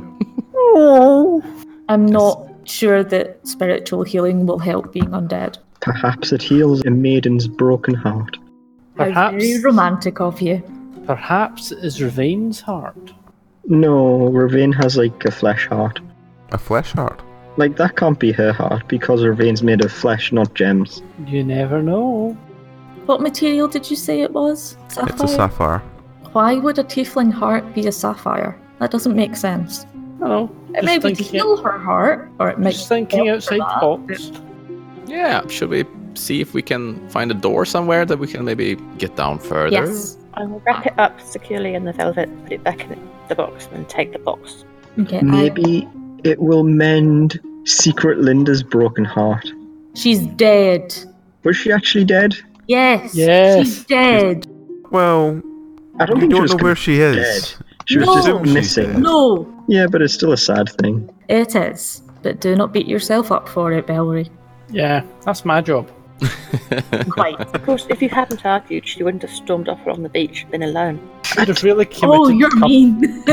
Speaker 7: I'm not sure that spiritual healing will help being undead.
Speaker 4: Perhaps it heals a maiden's broken heart.
Speaker 7: How
Speaker 5: Perhaps,
Speaker 7: very romantic of you.
Speaker 5: perhaps it is Ravain's heart.
Speaker 4: No, Ravine has like a flesh heart.
Speaker 2: A flesh heart.
Speaker 4: Like, that can't be her heart because Ravane's made of flesh, not gems.
Speaker 5: You never know.
Speaker 7: What material did you say it was? Sapphire?
Speaker 2: It's a sapphire.
Speaker 7: Why would a tiefling heart be a sapphire? That doesn't make sense.
Speaker 5: No,
Speaker 7: It may be to heal her heart, or it might
Speaker 5: Just thinking
Speaker 7: help
Speaker 5: outside
Speaker 7: for
Speaker 5: the
Speaker 7: that.
Speaker 5: box.
Speaker 8: Yeah, should we see if we can find a door somewhere that we can maybe get down further?
Speaker 7: Yes.
Speaker 6: I will wrap it up securely in the velvet, put it back in the box, and take the box.
Speaker 7: Okay.
Speaker 4: Maybe it will mend Secret Linda's broken heart.
Speaker 7: She's dead.
Speaker 4: Was she actually dead?
Speaker 7: Yes.
Speaker 5: Yes.
Speaker 7: She's dead.
Speaker 2: Well,
Speaker 4: I don't
Speaker 2: we
Speaker 4: think she
Speaker 2: don't
Speaker 4: was
Speaker 2: know where she is.
Speaker 4: dead. She was
Speaker 7: No.
Speaker 4: just
Speaker 2: She's
Speaker 4: missing.
Speaker 2: dead.
Speaker 7: No.
Speaker 4: Yeah, but it's still a sad thing.
Speaker 7: It is. But do not beat yourself up for it, Bellery.
Speaker 5: Yeah, that's my job.
Speaker 7: Quite.
Speaker 6: Of course, if you hadn't argued, she wouldn't have stormed off on the beach, been alone.
Speaker 5: Should have really committed
Speaker 7: Oh, you're
Speaker 5: to
Speaker 7: mean.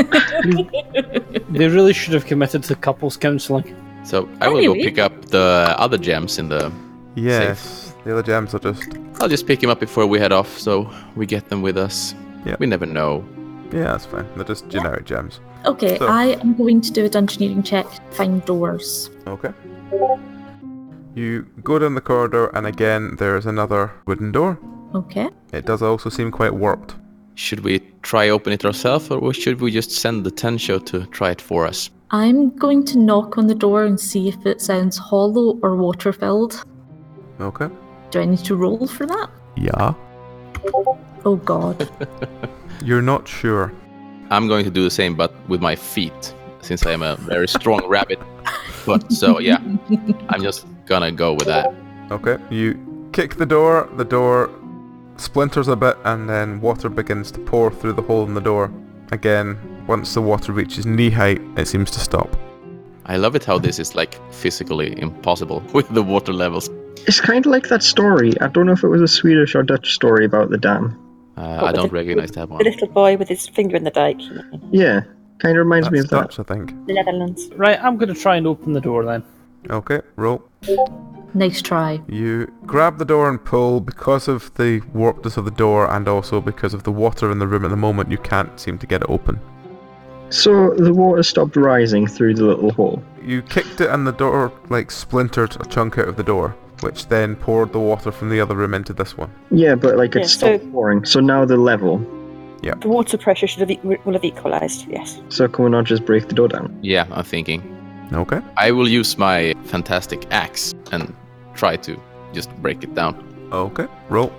Speaker 5: They really should have committed to couples counselling.
Speaker 8: So I will go
Speaker 7: Anyway.
Speaker 8: pick up the other gems in the...
Speaker 2: Yes, the other gems are just...
Speaker 8: I'll just pick them up before we head off, so we get them with us.
Speaker 2: Yeah.
Speaker 8: We never know.
Speaker 2: Yeah, that's fine. They're just generic gems.
Speaker 7: Okay,
Speaker 2: So-
Speaker 7: I am going to do a dungeoneering check to find doors.
Speaker 2: Okay. You go down the corridor and again there's another wooden door.
Speaker 7: Okay.
Speaker 2: It does also seem quite warped.
Speaker 8: Should we try open it ourselves, or should we just send the Tensho to try it for us?
Speaker 7: I'm going to knock on the door and see if it sounds hollow or water-filled.
Speaker 2: Okay.
Speaker 7: Do I need to roll for that?
Speaker 2: Yeah.
Speaker 7: Oh god.
Speaker 2: You're not sure.
Speaker 8: I'm going to do the same, but with my feet, since I am a very strong rabbit foot. So yeah, I'm just gonna go with that.
Speaker 2: Okay. You kick the door splinters a bit, and then water begins to pour through the hole in the door. Again, once the water reaches knee height, it seems to stop.
Speaker 8: I love it how this is like physically impossible with the water levels.
Speaker 4: It's kind of like that story. I don't know if it was a Swedish or Dutch story about the dam.
Speaker 8: I don't recognize that
Speaker 6: The
Speaker 8: one.
Speaker 6: little boy with his finger in the dike.
Speaker 4: Yeah, kind of reminds me
Speaker 2: That's
Speaker 4: of that.
Speaker 2: Dutch, I think.
Speaker 6: The Netherlands.
Speaker 5: Right, I'm going to try and open the door then.
Speaker 2: Okay, roll.
Speaker 7: Nice try.
Speaker 2: You grab the door and pull. Because of the warpedness of the door and also because of the water in the room at the moment, you can't seem to get it open.
Speaker 4: So the water stopped rising through the little hole.
Speaker 2: You kicked it and the door splintered a chunk out of the door, which then poured the water from the other room into this one.
Speaker 4: Yeah, but it
Speaker 6: Yeah,
Speaker 4: stopped pouring. So now the level.
Speaker 6: The water pressure will have equalised, yes.
Speaker 4: So can we not just break the door down?
Speaker 8: Yeah, I'm thinking.
Speaker 2: Okay.
Speaker 8: I will use my fantastic axe and try to just break it down.
Speaker 2: Okay, roll.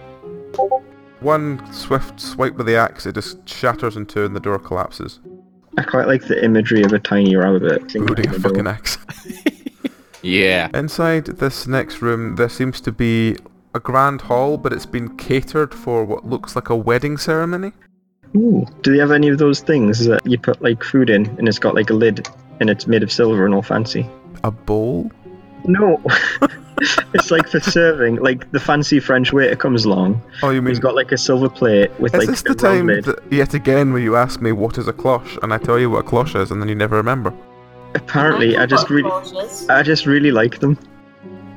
Speaker 2: One swift swipe with the axe, it just shatters in two and the door collapses.
Speaker 4: I quite like the imagery of a tiny rabbit.
Speaker 2: Holding a fucking axe.
Speaker 8: Yeah.
Speaker 2: Inside this next room, there seems to be a grand hall, but it's been catered for what looks like a wedding ceremony.
Speaker 4: Ooh. Do they have any of those things that you put food in and it's got a lid and it's made of silver and all fancy?
Speaker 2: A bowl?
Speaker 4: No. It's for serving. The fancy French waiter comes along.
Speaker 2: Oh, you mean...
Speaker 4: He's got a silver plate with
Speaker 2: Is this
Speaker 4: a
Speaker 2: the
Speaker 4: round
Speaker 2: time
Speaker 4: lid.
Speaker 2: yet again where you ask me what is a cloche and I tell you what a cloche is and then you never remember?
Speaker 4: Apparently, I just really like them.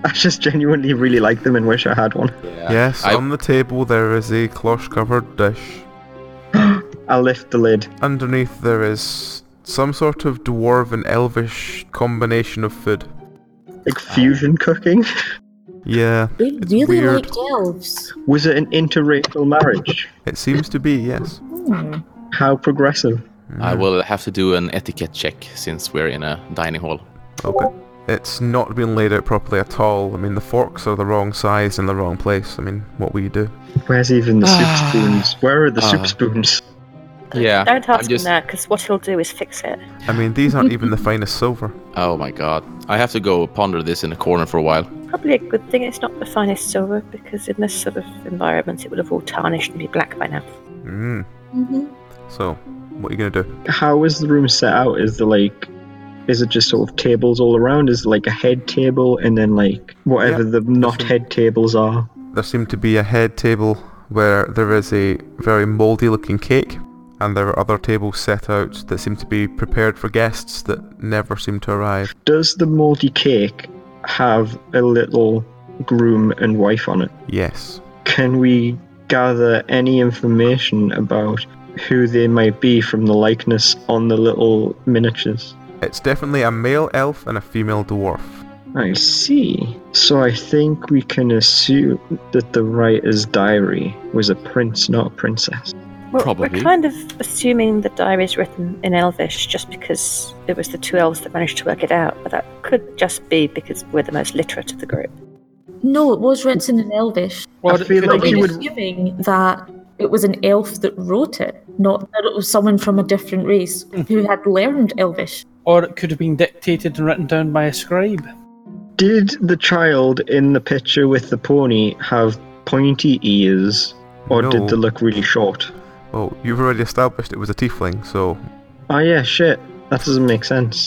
Speaker 4: I just genuinely really like them and wish I had one.
Speaker 8: Yeah.
Speaker 2: Yes, on the table there is a cloche-covered dish.
Speaker 4: I'll lift the lid.
Speaker 2: Underneath there is some sort of dwarven elvish combination of food.
Speaker 4: Like fusion cooking.
Speaker 2: Yeah,
Speaker 7: They
Speaker 2: it's
Speaker 7: really
Speaker 2: weird.
Speaker 7: liked elves.
Speaker 4: Was it an interracial marriage?
Speaker 2: It seems to be, yes.
Speaker 4: How progressive.
Speaker 8: I will have to do an etiquette check since we're in a dining hall.
Speaker 2: Okay. It's not been laid out properly at all. I mean, the forks are the wrong size in the wrong place. I mean, what will you do?
Speaker 4: Where's even the soup spoons? Where are the soup spoons?
Speaker 8: Yeah,
Speaker 6: Don't
Speaker 8: I'm
Speaker 6: ask
Speaker 8: just-
Speaker 6: him that, because what he'll do is fix it.
Speaker 2: I mean, these aren't even the finest silver.
Speaker 8: Oh my god. I have to go ponder this in a corner for a while.
Speaker 6: Probably a good thing it's not the finest silver, because in this sort of environment it would have all tarnished and be black by now.
Speaker 2: So, what are you going to do?
Speaker 4: How is the room set out? Is it just sort of tables all around? Is it like a head table and then like whatever
Speaker 2: Yeah,
Speaker 4: the not head tables are?
Speaker 2: There seemed to be a head table where there is a very mouldy looking cake, and there are other tables set out that seem to be prepared for guests that never seem to arrive.
Speaker 4: Does the mouldy cake have a little groom and wife on it?
Speaker 2: Yes.
Speaker 4: Can we gather any information about who they might be from the likeness on the little miniatures?
Speaker 2: It's definitely a male elf and a female dwarf.
Speaker 4: I see. So I think we can assume that the writer's diary was a prince, not a princess.
Speaker 6: Well,
Speaker 8: Probably.
Speaker 6: We're kind of assuming the diary is written in Elvish just because it was the two elves that managed to work it out, but that could just be because we're the most literate of the group.
Speaker 7: No, it was written in Elvish.
Speaker 5: Or
Speaker 4: I feel
Speaker 5: it
Speaker 4: like
Speaker 5: could
Speaker 4: you
Speaker 5: be-
Speaker 4: would.
Speaker 7: Assuming that it was an elf that wrote it, not that it was someone from a different race who had learned Elvish.
Speaker 5: Or it could have been dictated and written down by a scribe.
Speaker 4: Did the child in the picture with the pony have pointy ears, or
Speaker 2: No.
Speaker 4: did they look really short?
Speaker 2: Oh, you've already established it was a tiefling, so
Speaker 4: Oh yeah, shit. That doesn't make sense.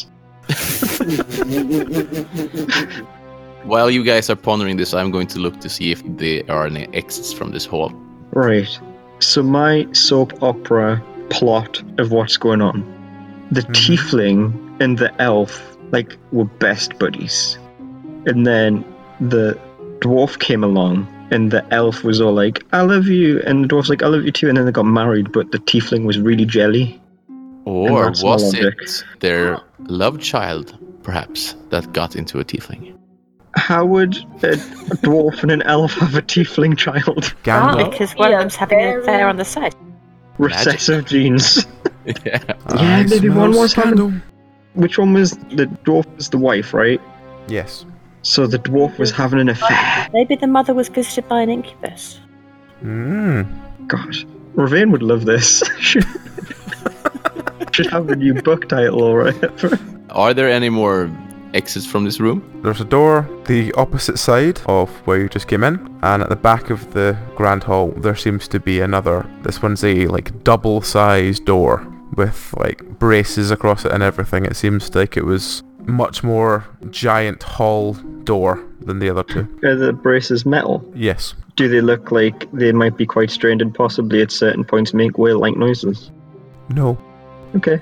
Speaker 8: While you guys are pondering this, I'm going to look to see if there are any exits from this hall.
Speaker 4: Right. So my soap opera plot of what's going on. The tiefling and the elf, like, were best buddies. And then the dwarf came along, and the elf was all like, I love you, and the dwarf's like, I love you too, and then they got married, but the tiefling was really jelly.
Speaker 8: Or
Speaker 4: that's my
Speaker 8: was
Speaker 4: logic.
Speaker 8: it their love child, perhaps, that got into a tiefling?
Speaker 4: How would a dwarf and an elf have a tiefling child?
Speaker 2: Gandalf.
Speaker 6: Because one of them's having an affair on the side.
Speaker 4: Recessive genes.
Speaker 8: Yeah.
Speaker 4: Yeah, maybe one was
Speaker 2: scandal.
Speaker 4: having... Which one was... The dwarf was the wife, right?
Speaker 2: Yes.
Speaker 4: So the dwarf was having an affair.
Speaker 6: Maybe the mother was visited by an incubus.
Speaker 4: Gosh. Ravane would love this. Should have a new book title already.
Speaker 8: Are there any more exits from this room?
Speaker 2: There's a door the opposite side of where you just came in, and at the back of the grand hall there seems to be another. This one's a like double-sized door with like braces across it and everything. It seems like it was much more giant hall door than the other two.
Speaker 4: Are the braces metal?
Speaker 2: Yes.
Speaker 4: Do they look like they might be quite strained and possibly at certain points make whale-like noises?
Speaker 2: No.
Speaker 4: Okay.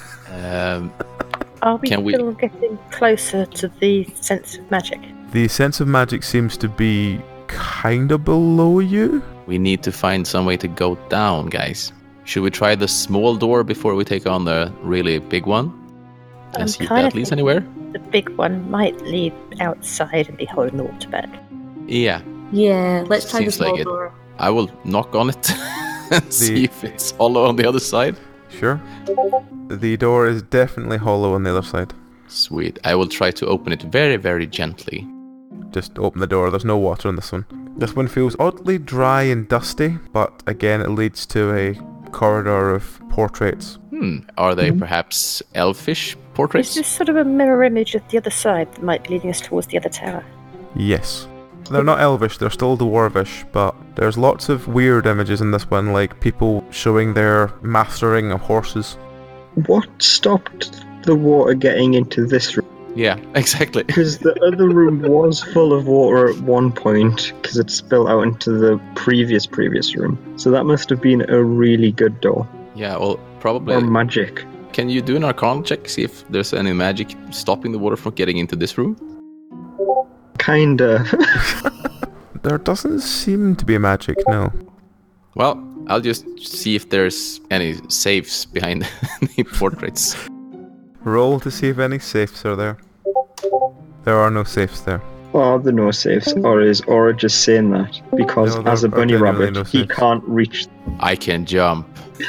Speaker 6: Are we
Speaker 8: Can we-
Speaker 6: still getting closer to the sense of magic?
Speaker 2: The sense of magic seems to be kinda below you.
Speaker 8: We need to find some way to go down, guys. Should we try the small door before we take on the really big one?
Speaker 6: I'm
Speaker 8: And see if
Speaker 6: kind
Speaker 8: that
Speaker 6: of
Speaker 8: leads
Speaker 6: thinking
Speaker 8: anywhere?
Speaker 6: The big one might lead outside and be holding the water back.
Speaker 8: Yeah,
Speaker 7: Yeah, let's try the
Speaker 8: Seems like
Speaker 7: small
Speaker 8: it.
Speaker 7: door.
Speaker 8: I will knock on it and see if it's hollow on the other side.
Speaker 2: Sure. The door is definitely hollow on the other side.
Speaker 8: Sweet. I will try to open it very, very gently.
Speaker 2: Just open the door. There's no water in this one. This one feels oddly dry and dusty, but again it leads to a corridor of portraits.
Speaker 8: Are they perhaps elfish
Speaker 6: Is
Speaker 8: portraits?
Speaker 6: this sort of a mirror image of the other side that might be leading us towards the other tower?
Speaker 2: Yes. They're not elvish, they're still dwarvish, but there's lots of weird images in this one, like people showing their mastering of horses.
Speaker 4: What stopped the water getting into this room?
Speaker 8: Yeah, exactly.
Speaker 4: Because the other room was full of water at one point, because it spilled out into the previous room. So that must have been a really good door.
Speaker 8: Yeah, well, probably.
Speaker 4: Or magic.
Speaker 8: Can you do an Arcana check, see if there's any magic stopping the water from getting into this room?
Speaker 4: Kinda.
Speaker 2: There doesn't seem to be magic, no.
Speaker 8: Well, I'll just see if there's any safes behind the portraits.
Speaker 2: Roll to see if any safes are there. There are no safes there.
Speaker 4: Are there no safes, or is Aura just saying that? Because
Speaker 2: No, there
Speaker 4: as a
Speaker 2: are
Speaker 4: bunny
Speaker 2: genuinely
Speaker 4: rabbit,
Speaker 2: no
Speaker 4: he
Speaker 2: safes.
Speaker 4: can't reach.
Speaker 8: I can jump.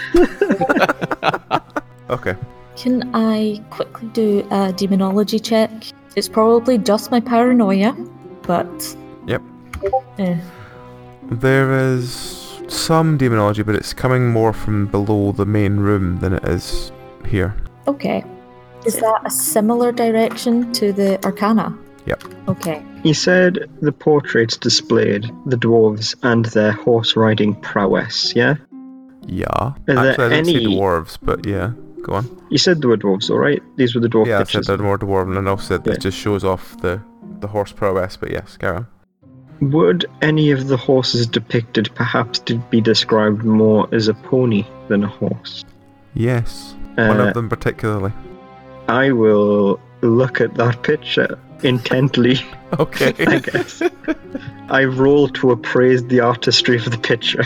Speaker 2: Okay.
Speaker 7: Can I quickly do a demonology check? It's probably just my paranoia, but...
Speaker 2: Yep.
Speaker 7: Eh.
Speaker 2: There is some demonology, but it's coming more from below the main room than it is here.
Speaker 7: Okay. Is that a similar direction to the Arcana?
Speaker 2: Yep.
Speaker 7: Okay.
Speaker 4: He said the portraits displayed the dwarves and their horse riding prowess, yeah?
Speaker 2: Yeah.
Speaker 4: Are there
Speaker 2: Actually, I didn't say
Speaker 4: any-
Speaker 2: dwarves, but yeah. Go on.
Speaker 4: You said there were dwarves, alright? These were the dwarf
Speaker 2: Yeah, I
Speaker 4: pictures.
Speaker 2: said they're more dwarven, and also said
Speaker 4: Yeah.
Speaker 2: it just shows off the horse prowess, but yes, carry on.
Speaker 4: Would any of the horses depicted perhaps be described more as a pony than a horse?
Speaker 2: Yes. One
Speaker 4: Uh,
Speaker 2: of them particularly.
Speaker 4: I will look at that picture intently,
Speaker 2: Okay.
Speaker 4: I guess. I roll to appraise the artistry of the picture.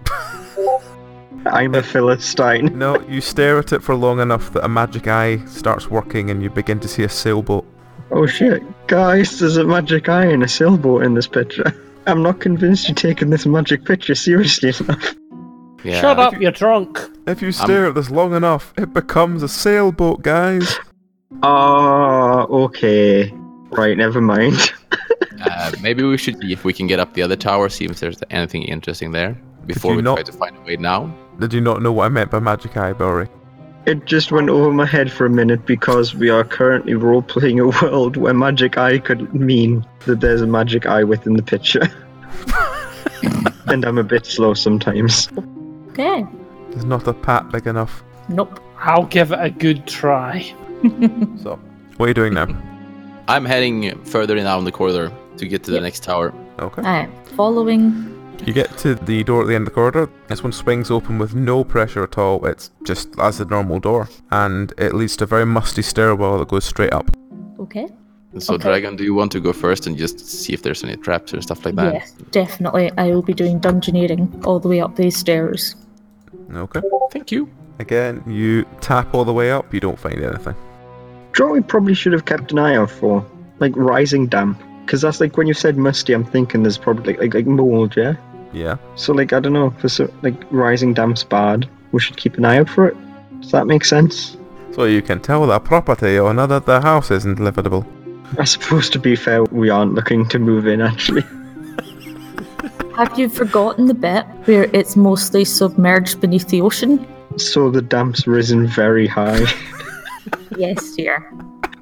Speaker 4: I'm a Philistine.
Speaker 2: No, you stare at it for long enough that a magic eye starts working and you begin to see a sailboat.
Speaker 4: Oh shit, guys, there's a magic eye and a sailboat in this picture. I'm not convinced you're taking this magic picture seriously enough.
Speaker 8: Yeah.
Speaker 5: Shut up, you're drunk.
Speaker 2: If you stare at this long enough, it becomes a sailboat, guys.
Speaker 4: Ah, okay. Right, never mind.
Speaker 8: Maybe we should see if we can get up the other tower, see if there's anything interesting there before
Speaker 2: you
Speaker 8: we
Speaker 2: not-
Speaker 8: try to find a way down.
Speaker 2: Did you not know what I meant by magic eye, Bowery?
Speaker 4: It just went over my head for a minute because we are currently role-playing a world where magic eye could mean that there's a magic eye within the picture. And I'm a bit slow sometimes.
Speaker 7: Okay.
Speaker 2: There's not a pat big enough.
Speaker 7: Nope.
Speaker 5: I'll give it a good try.
Speaker 2: So, what are you doing now?
Speaker 8: I'm heading further down the corridor to get to the next tower.
Speaker 2: Okay.
Speaker 7: Alright. Following.
Speaker 2: You get to the door at the end of the corridor. This one swings open with no pressure at all. It's just as a normal door. And it leads to a very musty stairwell that goes straight up.
Speaker 7: Okay.
Speaker 8: So,
Speaker 7: Okay.
Speaker 8: Dragon, do you want to go first and just see if there's any traps or stuff like that?
Speaker 7: Yes, definitely. I will be doing dungeoneering all the way up these stairs.
Speaker 2: Okay.
Speaker 8: Thank you.
Speaker 2: Again, you tap all the way up, you don't find anything.
Speaker 4: Do you know what we probably should have kept an eye out for? Like rising damp. Because that's like when you said musty, I'm thinking there's probably like mold, yeah?
Speaker 2: Yeah.
Speaker 4: So like, I don't know, for like rising damp's bad. We should keep an eye out for it. Does that make sense?
Speaker 2: So you can tell the property owner that the house isn't livable.
Speaker 4: I suppose, to be fair, we aren't looking to move in, actually.
Speaker 7: Have you forgotten the bit where it's mostly submerged beneath the ocean?
Speaker 4: So the damp's risen very high.
Speaker 7: Yes, dear.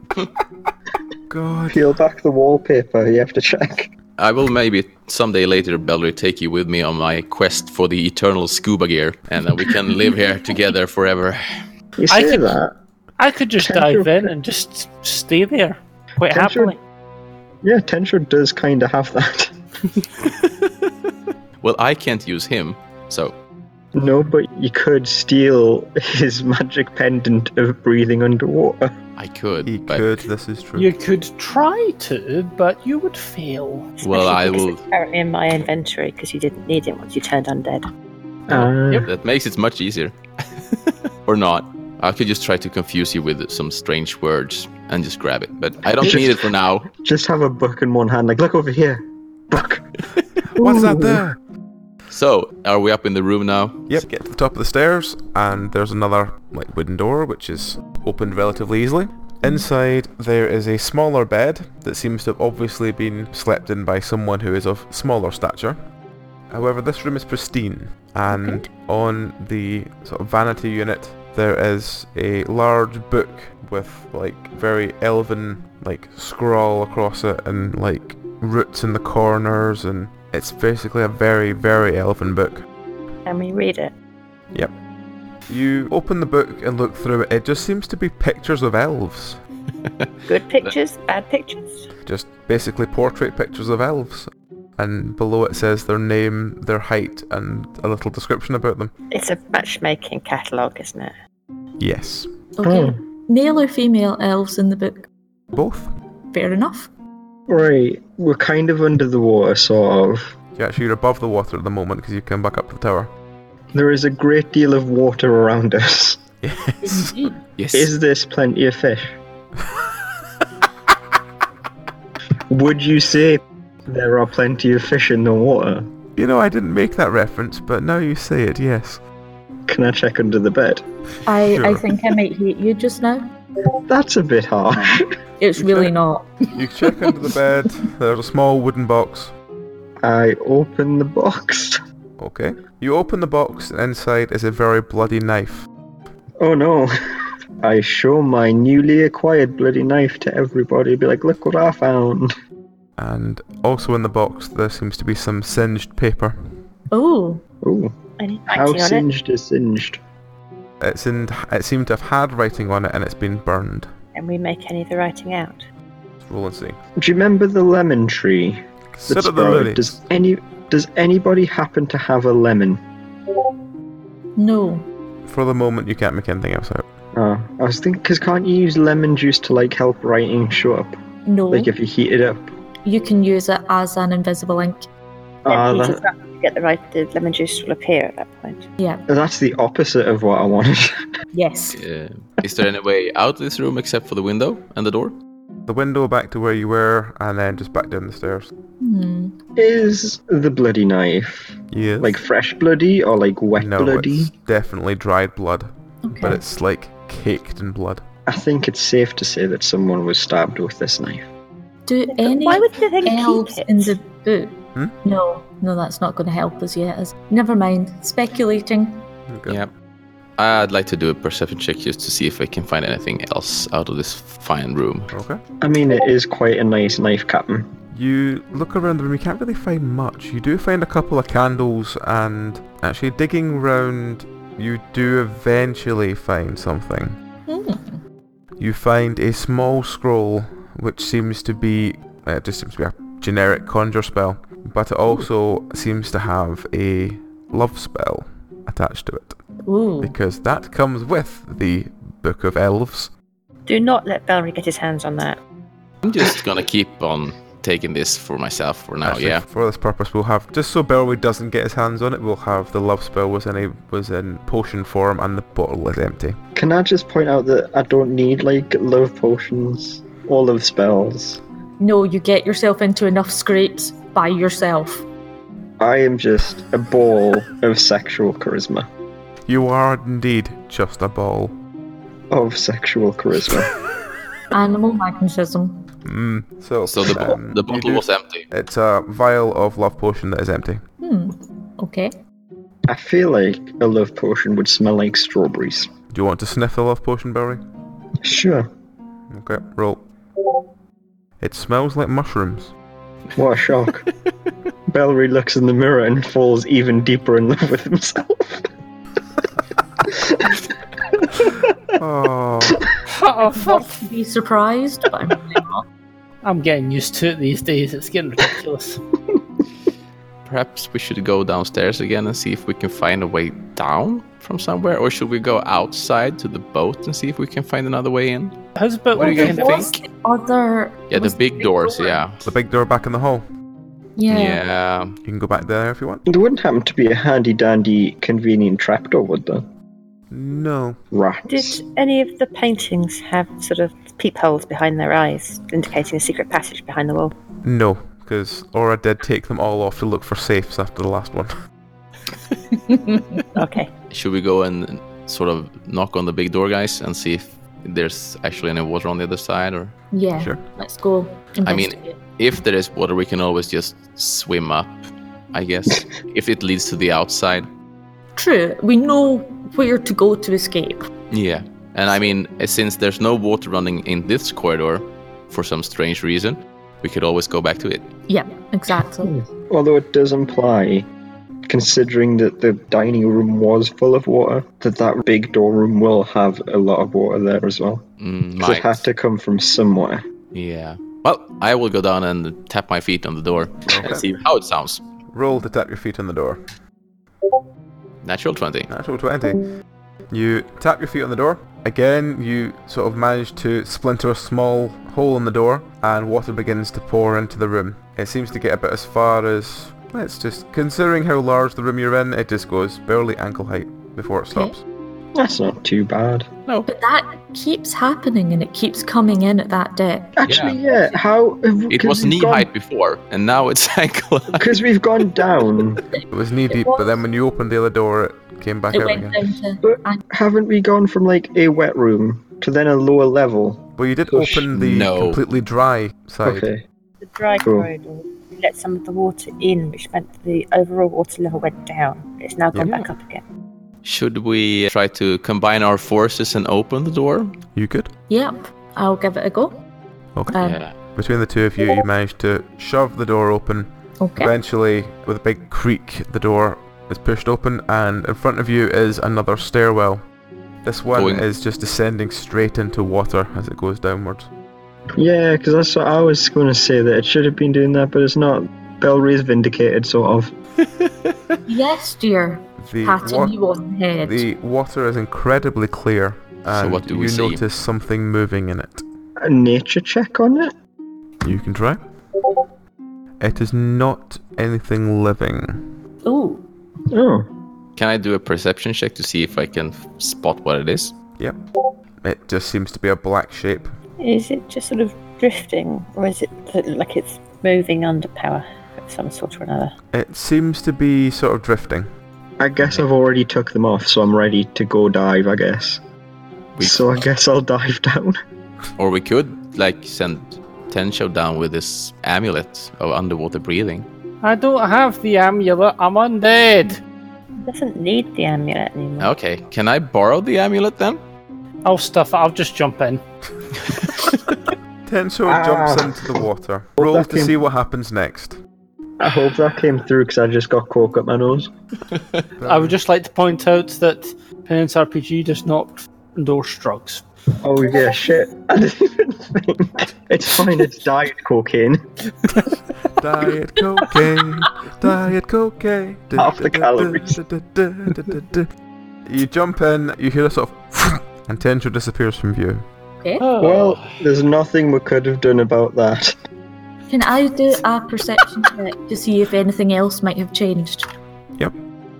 Speaker 2: God.
Speaker 4: Peel back the wallpaper, you have to check.
Speaker 8: I will maybe someday later, Bellery, take you with me on my quest for the eternal scuba gear, and then we can live here together forever.
Speaker 4: You
Speaker 5: I
Speaker 4: say
Speaker 5: could-
Speaker 4: that?
Speaker 5: I could just
Speaker 4: Tensure-
Speaker 5: dive in and just stay there quite
Speaker 4: Tensure-
Speaker 5: happily.
Speaker 4: Yeah, Tensure does kind of have that.
Speaker 8: Well, I can't use him, so
Speaker 4: No, but you could steal his magic pendant of breathing underwater.
Speaker 8: I could.
Speaker 2: He
Speaker 8: but,
Speaker 2: could, this is true.
Speaker 5: You could try to, but you would fail.
Speaker 8: Well, I
Speaker 6: Especially because
Speaker 8: will.
Speaker 6: It's currently in my inventory because you didn't need it once you turned undead.
Speaker 4: Ah.
Speaker 8: That makes it much easier. Or not. I could just try to confuse you with some strange words and just grab it, but I don't need it for now.
Speaker 4: Just have a book in one hand, like, look over here. Book.
Speaker 2: What's that
Speaker 4: Ooh.
Speaker 2: there?
Speaker 8: So, are we up in the room now?
Speaker 2: Yep, get to the top of the stairs, and there's another like wooden door which is opened relatively easily. Inside there is a smaller bed that seems to have obviously been slept in by someone who is of smaller stature. However, this room is pristine, and on the sort of vanity unit there is a large book with like very elven like scroll across it and like roots in the corners, and it's basically a very, very elven book.
Speaker 6: Can we read it?
Speaker 2: Yep. You open the book and look through it. It just seems to be pictures of elves.
Speaker 6: Good pictures? Bad pictures?
Speaker 2: Just basically portrait pictures of elves. And below it says their name, their height, and a little description about them.
Speaker 6: It's a matchmaking catalogue, isn't it?
Speaker 2: Yes.
Speaker 7: Okay. Male or female elves in the book?
Speaker 2: Both.
Speaker 7: Fair enough.
Speaker 4: Right, we're kind of under the water, sort of.
Speaker 2: Yeah, actually, you're above the water at the moment because you come back up to the tower.
Speaker 4: There is a great deal of water around us.
Speaker 2: Yes.
Speaker 8: Yes.
Speaker 4: Is this plenty of fish? Would you say there are plenty of fish in the water?
Speaker 2: You know, I didn't make that reference, but now you say it, yes.
Speaker 4: Can I check under the bed?
Speaker 7: I
Speaker 2: Sure.
Speaker 7: think I might hate you just now.
Speaker 4: That's a bit harsh.
Speaker 7: It's really not.
Speaker 2: You check under the bed, there's a small wooden box.
Speaker 4: I open the box.
Speaker 2: Okay. You open the box, and inside is a very bloody knife.
Speaker 4: Oh no. I show my newly acquired bloody knife to everybody. Be like, look what I found.
Speaker 2: And also in the box, there seems to be some singed paper.
Speaker 7: Oh,
Speaker 4: Ooh.
Speaker 6: Any
Speaker 4: How
Speaker 6: writing on it?
Speaker 4: singed is singed?
Speaker 2: It seemed to have had writing on it, and it's been burned.
Speaker 6: Can we make any of the writing out?
Speaker 2: Let's roll and see.
Speaker 4: Do you remember the lemon tree? that
Speaker 2: Consider the
Speaker 4: sprouted?
Speaker 2: lilies.
Speaker 4: Does anybody happen to have a lemon?
Speaker 7: no.
Speaker 2: For the moment, you can't make anything else out.
Speaker 4: Oh, I was thinking, because can't you use lemon juice to like help writing show up?
Speaker 7: No.
Speaker 4: Like if you heat it up?
Speaker 7: You can use it as an invisible ink.
Speaker 4: Ah,
Speaker 6: It needs
Speaker 4: that,
Speaker 6: a scrap to get the lemon juice will appear at that point.
Speaker 7: Yeah.
Speaker 4: that's the opposite of what I wanted.
Speaker 7: Yes.
Speaker 8: Is there any way out of this room except for the window and the door?
Speaker 2: The window back to where you were, and then just back down the stairs.
Speaker 4: Is the bloody knife
Speaker 2: Yes.
Speaker 4: like fresh bloody or like wet
Speaker 2: no,
Speaker 4: bloody?
Speaker 2: it's definitely dried blood,
Speaker 7: Okay.
Speaker 2: but it's like caked in blood.
Speaker 4: I think it's safe to say that someone was stabbed with this knife.
Speaker 7: Do any
Speaker 6: Why would the thing keep
Speaker 7: elves
Speaker 6: it?
Speaker 7: in the book?
Speaker 2: Hmm?
Speaker 7: No, that's not going to help us yet. Never mind. Speculating.
Speaker 2: Okay.
Speaker 8: Yeah. I'd like to do a perception check just to see if I can find anything else out of this fine room.
Speaker 2: Okay.
Speaker 4: I mean, it is quite a nice knife, Captain.
Speaker 2: You look around the room, you can't really find much. You do find a couple of candles, and actually digging around, you do eventually find something. You find a small scroll, which seems to be, just seems to be a generic conjure spell, but it also seems to have a love spell attached to it,
Speaker 7: Ooh.
Speaker 2: because that comes with the Book of Elves.
Speaker 6: Do not let Belry get his hands on that.
Speaker 8: I'm just gonna keep on taking this for myself for now,
Speaker 2: Actually,
Speaker 8: yeah.
Speaker 2: for this purpose, we'll have, just so Belry doesn't get his hands on it, we'll have the love spell was in potion form, and the bottle is empty.
Speaker 4: Can I just point out that I don't need like love potions or love spells?
Speaker 7: No, you get yourself into enough scrapes by yourself.
Speaker 4: I am just a ball of sexual charisma.
Speaker 2: You are indeed just a ball.
Speaker 4: Of sexual charisma.
Speaker 7: Animal magnetism.
Speaker 2: So
Speaker 8: the
Speaker 2: you
Speaker 8: bottle
Speaker 2: do-
Speaker 8: was empty.
Speaker 2: It's a vial of love potion that is empty.
Speaker 7: Okay.
Speaker 4: I feel like a love potion would smell like strawberries.
Speaker 2: Do you want to sniff the love potion, Belry?
Speaker 4: Sure.
Speaker 2: Okay, roll. It smells like mushrooms.
Speaker 4: What a shock. Bellery looks in the mirror and falls even deeper in love with himself.
Speaker 2: Oh,
Speaker 5: Oh, fuck.
Speaker 7: Be surprised, but I'm really not.
Speaker 5: I'm getting used to it these days. It's getting ridiculous.
Speaker 8: Perhaps we should go downstairs again and see if we can find a way down from somewhere, or should we go outside to the boat and see if we can find another way in?
Speaker 5: How's about
Speaker 8: What do you
Speaker 5: we
Speaker 8: guys
Speaker 5: can
Speaker 8: think?
Speaker 7: Other.
Speaker 8: Yeah, the
Speaker 7: was
Speaker 8: big doors,
Speaker 7: door?
Speaker 8: yeah.
Speaker 2: the big door back in the hall.
Speaker 7: Yeah.
Speaker 8: Yeah.
Speaker 2: You can go back there if you want.
Speaker 4: There wouldn't happen to be a handy dandy convenient trapdoor, would there?
Speaker 2: No.
Speaker 4: Rats.
Speaker 6: Did any of the paintings have sort of peepholes behind their eyes, indicating a secret passage behind the wall?
Speaker 2: No, because Aura did take them all off to look for safes after the last one.
Speaker 6: Okay.
Speaker 8: Should we go and sort of knock on the big door, guys, and see if there's actually any water on the other side, or
Speaker 7: Yeah.
Speaker 2: Sure.
Speaker 7: Let's go.
Speaker 8: I mean,
Speaker 7: investigate.
Speaker 8: if there is water, we can always just swim up, I guess, if it leads to the outside.
Speaker 7: True. We know where to go to escape.
Speaker 8: Yeah. And I mean, since there's no water running in this corridor for some strange reason, we could always go back to it.
Speaker 7: Yeah, exactly.
Speaker 4: Although it does imply, considering that the dining room was full of water, that big door room will have a lot of water there as well. 'Cause it had to come from somewhere.
Speaker 8: Yeah. Well, I will go down and tap my feet on the door and see how it sounds.
Speaker 2: Roll to tap your feet on the door.
Speaker 8: Natural 20.
Speaker 2: Natural 20. You tap your feet on the door. Again, you sort of manage to splinter a small hole in the door, and water begins to pour into the room. It seems to get about as far as, let's just, considering how large the room you're in, it just goes barely ankle height before it stops.
Speaker 4: That's not too bad.
Speaker 8: No.
Speaker 7: But that keeps happening and it keeps coming in at that depth.
Speaker 4: Actually, yeah. How?
Speaker 8: It was knee height before, and now it's ankle height.
Speaker 4: Because we've gone down.
Speaker 2: It was knee deep, but then when you opened the other door, it came back
Speaker 7: It
Speaker 2: out
Speaker 7: went
Speaker 2: again.
Speaker 7: down to.
Speaker 4: But haven't we gone from like a wet room to then a lower level?
Speaker 2: Well, you did
Speaker 4: Push.
Speaker 2: open the completely dry side.
Speaker 4: Okay.
Speaker 6: The dry
Speaker 4: Cool.
Speaker 6: corridor, we let some of the water in, which meant the overall water level went down. It's now gone back up again.
Speaker 8: Should we try to combine our forces and open the door?
Speaker 2: You could.
Speaker 7: Yep, I'll give it a go.
Speaker 2: Okay.
Speaker 8: Yeah.
Speaker 2: Between the two of you, you managed to shove the door open.
Speaker 7: Okay.
Speaker 2: Eventually, with a big creak, the door is pushed open, and in front of you is another stairwell. This one
Speaker 8: Going-
Speaker 2: is just descending straight into water as it goes downwards.
Speaker 4: Yeah, because that's what I was going to say, that it should have been doing that, but it's not. Bellry's vindicated, sort of.
Speaker 7: Yes, dear.
Speaker 2: The,
Speaker 7: Patting you on the head.
Speaker 2: the water is incredibly clear, and
Speaker 8: what do we
Speaker 2: you
Speaker 8: see?
Speaker 2: notice something moving in it.
Speaker 4: A nature check on it?
Speaker 2: You can try. It is not anything living.
Speaker 7: Ooh.
Speaker 4: Oh.
Speaker 8: Can I do a perception check to see if I can spot what it is?
Speaker 2: Yep. It just seems to be a black shape.
Speaker 6: Is it just sort of drifting, or is it like it's moving under power of some sort or another?
Speaker 2: It seems to be sort of drifting.
Speaker 4: I guess I've already took them off, so I'm ready to go dive, I guess. So I guess I'll dive down.
Speaker 8: Or we could, like, send Tensho down with this amulet of underwater breathing.
Speaker 5: I don't have the amulet. I'm undead.
Speaker 6: It doesn't need the amulet anymore.
Speaker 8: Okay, can I borrow the amulet then?
Speaker 5: I'll stuff it. I'll just jump in.
Speaker 2: Tensho jumps into the water. Roll
Speaker 4: that
Speaker 2: to
Speaker 4: came-
Speaker 2: see what happens next.
Speaker 4: I hope that came through, because I just got coke up my nose.
Speaker 5: I would just like to point out that Penance RPG does not endorse drugs.
Speaker 4: Oh yeah, shit. I didn't even think. It's fine, it's diet cocaine.
Speaker 2: Diet cocaine, diet cocaine.
Speaker 4: Half the calories.
Speaker 2: You jump in, you hear a sort of and Tensho disappears from view.
Speaker 7: Okay.
Speaker 4: Well, there's nothing we could have done about that.
Speaker 7: Can I do a perception check to see if anything else might have changed?
Speaker 2: Yep.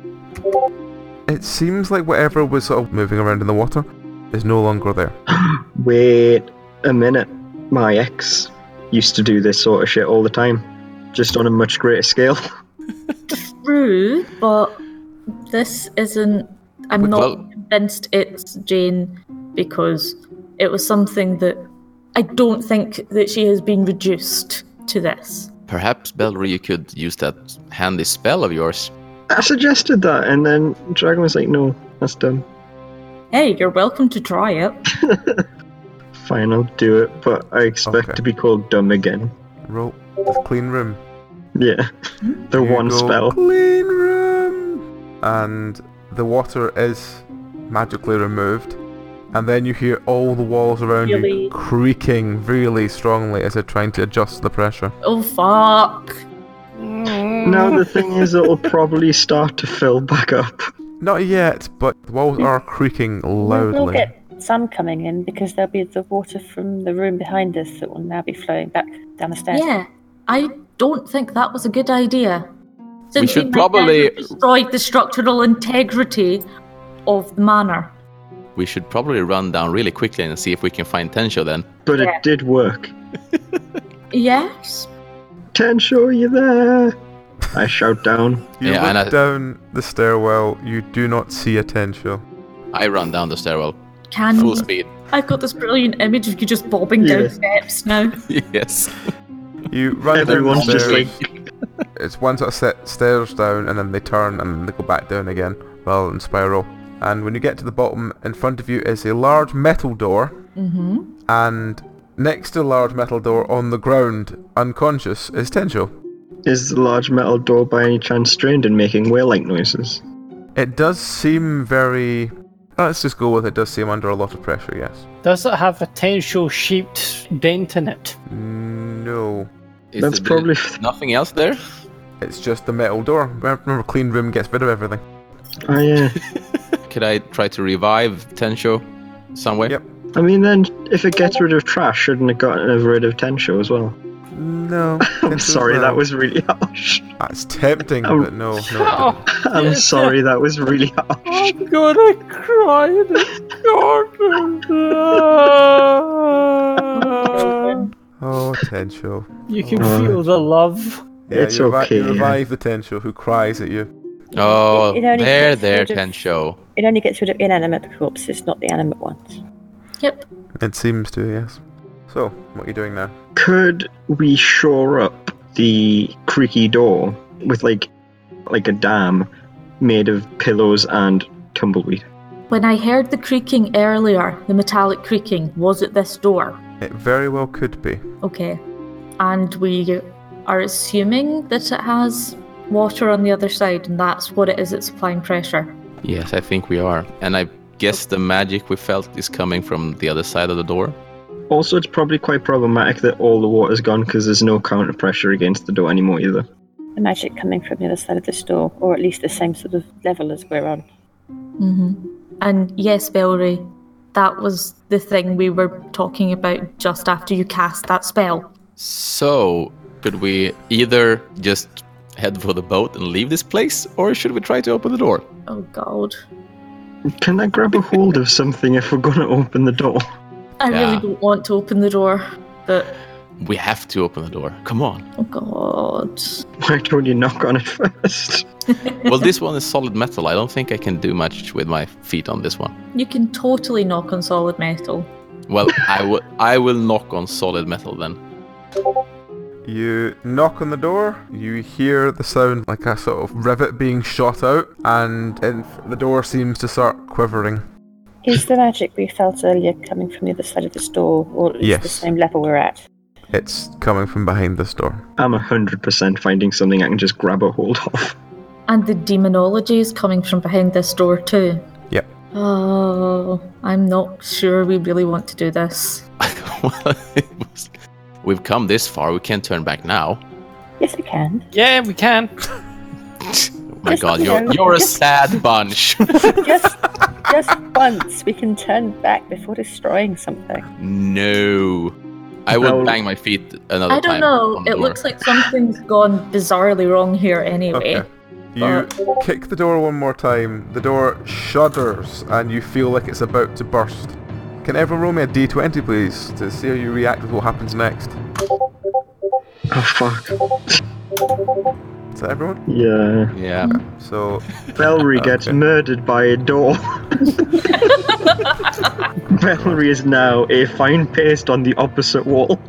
Speaker 2: It seems like whatever was sort of moving around in the water is no longer there.
Speaker 4: Wait a minute. My ex used to do this sort of shit all the time, just on a much greater scale.
Speaker 7: True, but this isn't. I'm
Speaker 8: Well-
Speaker 7: not convinced it's Jane because it was something that I don't think that she has been reduced to this.
Speaker 8: Perhaps, Bellry, you could use that handy spell of yours.
Speaker 4: I suggested that, and then Dragon was like, no, that's dumb.
Speaker 7: Hey, you're welcome to try it.
Speaker 4: Fine, I'll do it, but I expect
Speaker 2: Okay.
Speaker 4: to be called dumb again.
Speaker 2: Roll. It's clean room.
Speaker 4: Yeah, the
Speaker 2: You
Speaker 4: one
Speaker 2: go,
Speaker 4: spell.
Speaker 2: Clean room! And the water is magically removed. And then you hear all the walls around
Speaker 7: Really?
Speaker 2: you creaking really strongly as they're trying to adjust the pressure.
Speaker 7: Oh fuck.
Speaker 4: Now the thing is, it'll probably start to fill back up.
Speaker 2: Not yet, but the walls are creaking
Speaker 6: We'll
Speaker 2: loudly.
Speaker 6: get some coming in because there'll be the water from the room behind us that will now be flowing back down the stairs.
Speaker 7: Yeah, I don't think that was a good idea. Since
Speaker 8: should
Speaker 7: might
Speaker 8: probably-
Speaker 7: have destroyed the structural integrity of the manor.
Speaker 8: We should probably run down really quickly and see if we can find Tensho then.
Speaker 4: But
Speaker 6: Yeah.
Speaker 4: it did work.
Speaker 7: Yes.
Speaker 4: Tensho, you there? I shout down.
Speaker 2: You
Speaker 8: Yeah, and
Speaker 2: look
Speaker 8: I-
Speaker 2: down the stairwell, you do not see a Tensho.
Speaker 8: I run down the stairwell,
Speaker 7: Can
Speaker 8: full
Speaker 7: you?
Speaker 8: speed.
Speaker 7: I've got this brilliant image of you just bobbing
Speaker 4: Yeah.
Speaker 7: down steps now.
Speaker 8: Yes.
Speaker 2: You run
Speaker 4: Everyone's
Speaker 2: down the
Speaker 4: just
Speaker 2: stairs.
Speaker 4: like,
Speaker 2: It's one sort of set stairs down, and then they turn and then they go back down again, rather than spiral. And when you get to the bottom, in front of you is a large metal door,
Speaker 7: Mm-hmm.
Speaker 2: and next to the large metal door on the ground, unconscious, is Tensho.
Speaker 4: is the large metal door by any chance strained and making whale-like noises?
Speaker 2: It does seem very... Let's just go with it does seem under a lot of pressure, yes.
Speaker 5: Does it have a Tensho-shaped dent in it?
Speaker 2: No.
Speaker 8: Is
Speaker 4: That's
Speaker 8: there
Speaker 4: probably...
Speaker 8: nothing else there?
Speaker 2: It's just the metal door. Remember, clean room gets rid of everything.
Speaker 4: Oh yeah.
Speaker 8: Could I try to revive Tensho some way?
Speaker 2: Yep.
Speaker 4: I mean, then, if it gets rid of trash, shouldn't it get rid of Tensho as well?
Speaker 2: No.
Speaker 4: I'm sorry, that was really harsh.
Speaker 2: That's tempting, but no.
Speaker 4: I'm sorry, that was really harsh.
Speaker 5: I'm gonna cry in this garden.
Speaker 2: Oh, Tensho.
Speaker 5: You can feel the love.
Speaker 2: Yeah,
Speaker 4: It's okay.
Speaker 2: You revive the Tensho who cries at you.
Speaker 8: Oh,
Speaker 6: It only
Speaker 8: there,
Speaker 6: gets rid of-
Speaker 8: Tensho.
Speaker 6: It only gets rid of inanimate corpses, not the animate ones.
Speaker 7: Yep.
Speaker 2: It seems to, yes. So, what are you doing now?
Speaker 4: Could we shore up the creaky door with like a dam made of pillows and tumbleweed?
Speaker 7: When I heard the creaking earlier, the metallic creaking, was it this door?
Speaker 2: It very well could be.
Speaker 7: Okay. And we are assuming that it has water on the other side, and that's what it is, it's applying pressure.
Speaker 8: Yes, I think we are. And I guess the magic we felt is coming from the other side of the door.
Speaker 4: Also, it's probably quite problematic that all the water's gone because there's no counter pressure against the door anymore either.
Speaker 6: The magic coming from the other side of the store, or at least the same sort of level as we're on.
Speaker 7: And yes, Belry, that was the thing we were talking about just after you cast that spell.
Speaker 8: So, could we either just head for the boat and leave this place, or should we try to open the door?
Speaker 7: Oh god.
Speaker 4: Can I grab a hold of something if we're going to open the door?
Speaker 7: I
Speaker 8: Yeah.
Speaker 7: really don't want to open the door, but
Speaker 8: We have to open the door. Come on.
Speaker 7: oh god.
Speaker 4: Why don't you knock on it first?
Speaker 8: Well, this one is solid metal. I don't think I can do much with my feet on this one.
Speaker 7: You can totally knock on solid metal.
Speaker 8: Well, I will knock on solid metal then.
Speaker 2: You knock on the door, you hear the sound like a sort of rivet being shot out, and the door seems to start quivering.
Speaker 6: Is the magic we felt earlier coming from the other side of this door, or at least
Speaker 2: Yes.
Speaker 6: the same level we're at?
Speaker 2: It's coming from behind this door.
Speaker 4: I'm 100% finding something I can just grab a hold of.
Speaker 7: And the demonology is coming from behind this door too.
Speaker 2: Yep.
Speaker 7: Oh, I'm not sure we really want to do this.
Speaker 8: Well, we've come this far. We can't turn back now.
Speaker 6: Yes, we can.
Speaker 5: Yeah, we can.
Speaker 8: Oh my
Speaker 6: Yes,
Speaker 8: god,
Speaker 6: you know,
Speaker 8: you're a
Speaker 6: just-
Speaker 8: sad bunch.
Speaker 6: just once we can turn back before destroying something.
Speaker 8: No. I will
Speaker 4: No.
Speaker 8: bang my feet another time.
Speaker 7: I don't know.
Speaker 8: on the
Speaker 7: It
Speaker 8: door.
Speaker 7: looks like something's gone bizarrely wrong here anyway.
Speaker 2: Okay. You kick the door one more time, the door shudders, and you feel like it's about to burst. Can everyone roll me a d20, please, to see how you react with what happens next?
Speaker 4: Oh, fuck.
Speaker 2: Is that everyone?
Speaker 4: Yeah.
Speaker 8: Yeah.
Speaker 2: So,
Speaker 4: Belry gets
Speaker 2: Okay.
Speaker 4: murdered by a door. Belry is now a fine paste on the opposite wall.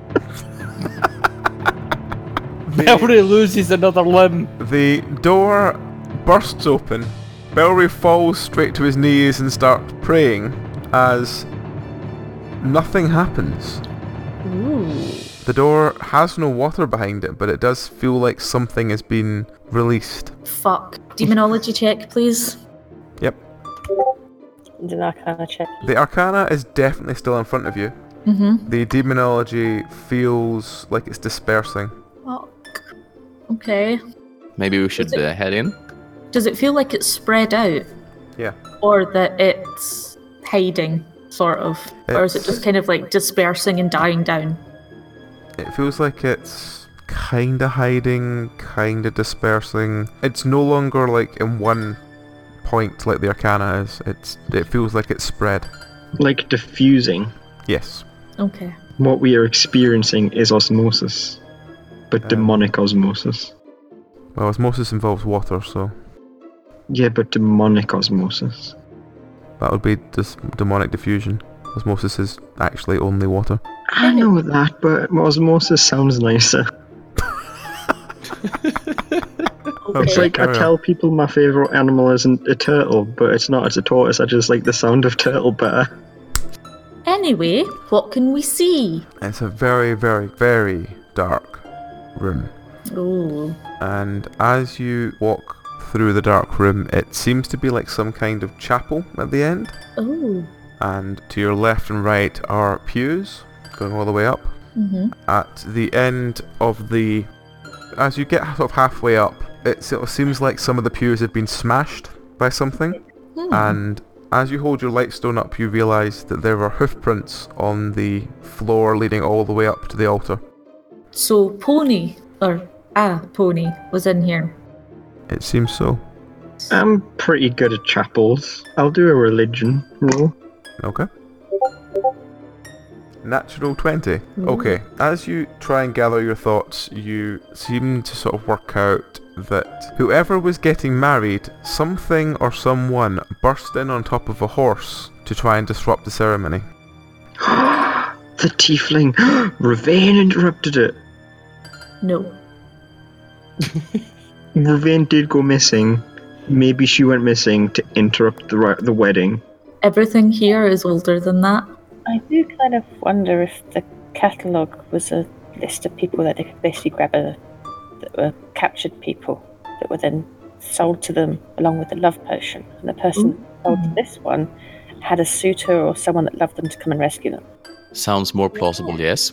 Speaker 5: Belry loses another limb.
Speaker 2: the door bursts open, Belry falls straight to his knees and starts praying as nothing happens. The door has no water behind it, but it does feel like something has been released.
Speaker 7: Fuck. Demonology check, please.
Speaker 2: Yep.
Speaker 6: An arcana check.
Speaker 2: The Arcana is definitely still in front of you.
Speaker 7: Mm-hmm.
Speaker 2: The Demonology feels like it's dispersing.
Speaker 7: Fuck. Okay.
Speaker 8: Maybe we should
Speaker 7: Is it-
Speaker 8: head in.
Speaker 7: Does it feel like it's spread out?
Speaker 2: Yeah.
Speaker 7: Or that it's hiding, sort of? Or is it just kind of like dispersing and dying down?
Speaker 2: It feels like it's kinda hiding, kinda dispersing. It's no longer like in one point like the Arcana is. It feels like it's spread.
Speaker 4: Like diffusing.
Speaker 2: Yes.
Speaker 7: Okay.
Speaker 4: What we are experiencing is osmosis. But demonic osmosis.
Speaker 2: Well, osmosis involves water, so
Speaker 4: Yeah, but demonic osmosis.
Speaker 2: that would be demonic diffusion. Osmosis is actually only water.
Speaker 4: I know that, but osmosis sounds nicer. It's
Speaker 7: Okay.
Speaker 4: like I tell people my favourite animal isn't a turtle, but it's not, it's a tortoise. I just like the sound of turtle better.
Speaker 7: Anyway, what can we see?
Speaker 2: It's a very, very, very dark room.
Speaker 7: Oh.
Speaker 2: And as you walk through the dark room, it seems to be like some kind of chapel at the end.
Speaker 7: Oh.
Speaker 2: And to your left and right are pews going all the way up.
Speaker 7: Mm-hmm.
Speaker 2: At the end of the... As you get sort of halfway up, it sort of seems like some of the pews have been smashed by something. And as you hold your lightstone up, you realise that there are hoof prints on the floor leading all the way up to the altar.
Speaker 7: So Pony, or a Pony, was in here.
Speaker 2: It seems so.
Speaker 4: I'm pretty good at chapels. I'll do a religion roll.
Speaker 2: Okay. Natural 20. Okay, as you try and gather your thoughts, you seem to sort of work out that whoever was getting married, something or someone burst in on top of a horse to try and disrupt the ceremony.
Speaker 4: The tiefling! Ravane interrupted it.
Speaker 7: No.
Speaker 4: Ravane did go missing. Maybe she went missing to interrupt the wedding.
Speaker 7: Everything here is older than that.
Speaker 6: I do kind of wonder if the catalogue was a list of people that they could basically grab that were captured people that were then sold to them along with the love potion. And the person sold to this one had a suitor or someone that loved them to come and rescue them.
Speaker 8: Sounds more plausible, yes.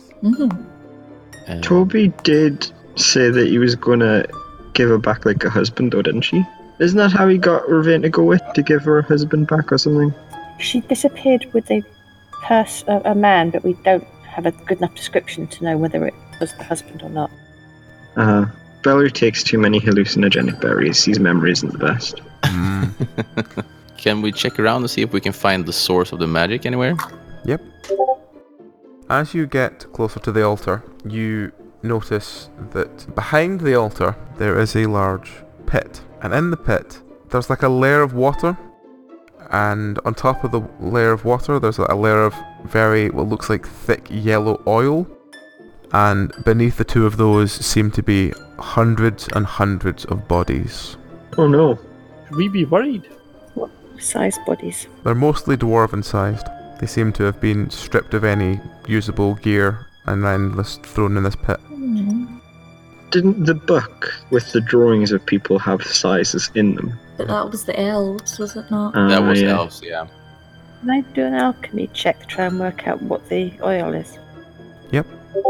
Speaker 4: Toby did say that he was going to give her back like a husband, though, didn't she? Isn't that how he got Ravane to go with, to give her a husband back or something?
Speaker 6: She disappeared with a man, but we don't have a good enough description to know whether it was the husband or not.
Speaker 4: Valerie takes too many hallucinogenic berries. His memory isn't the best.
Speaker 8: Can we check around and see if we can find the source of the magic anywhere?
Speaker 2: Yep. As you get closer to the altar, you notice that behind the altar there is a large pit. And in the pit, there's like a layer of water. And on top of the layer of water, there's a layer of what looks like thick yellow oil. And beneath the two of those seem to be hundreds and hundreds of bodies.
Speaker 4: Oh no.
Speaker 5: Should we be worried?
Speaker 6: What size bodies?
Speaker 2: They're mostly dwarven sized. They seem to have been stripped of any usable gear and then just thrown in this pit.
Speaker 4: Didn't the book with the drawings of people have sizes in them?
Speaker 7: But that was the elves, was it not?
Speaker 8: That was
Speaker 4: yeah.
Speaker 8: elves, yeah.
Speaker 6: Can I do an alchemy check to try and work out what the oil is?
Speaker 2: Yep.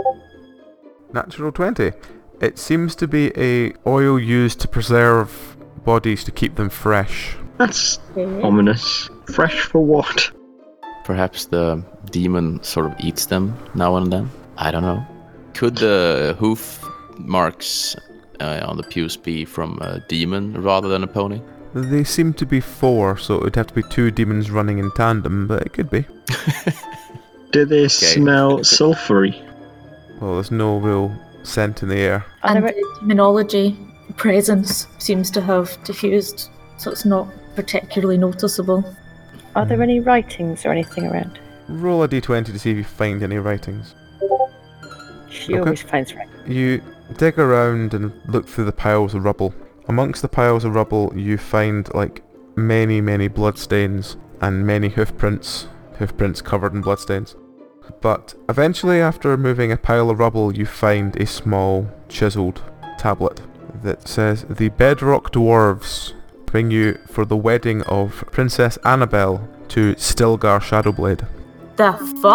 Speaker 2: Natural 20. It seems to be a oil used to preserve bodies to keep them fresh.
Speaker 4: That's ominous. Fresh for what?
Speaker 8: Perhaps the demon sort of eats them now and then. I don't know. Could the hoof marks on the pews be from a demon rather than a pony?
Speaker 2: They seem to be 4, so it would have to be 2 demons running in tandem, but it could be.
Speaker 4: Do they smell sulphury?
Speaker 2: Well, there's no real scent in the air.
Speaker 7: And the demonology presence seems to have diffused, so it's not particularly noticeable.
Speaker 6: Are there any writings or anything around?
Speaker 2: Roll a d20 to see if you find any writings.
Speaker 6: She always finds writings.
Speaker 2: You dig around and look through the piles of rubble. Amongst the piles of rubble, you find like many, many bloodstains and many hoofprints covered in bloodstains. But eventually, after moving a pile of rubble, you find a small chiseled tablet that says, "The Bedrock Dwarves bring you for the wedding of Princess Annabelle to Stilgar Shadowblade."
Speaker 7: The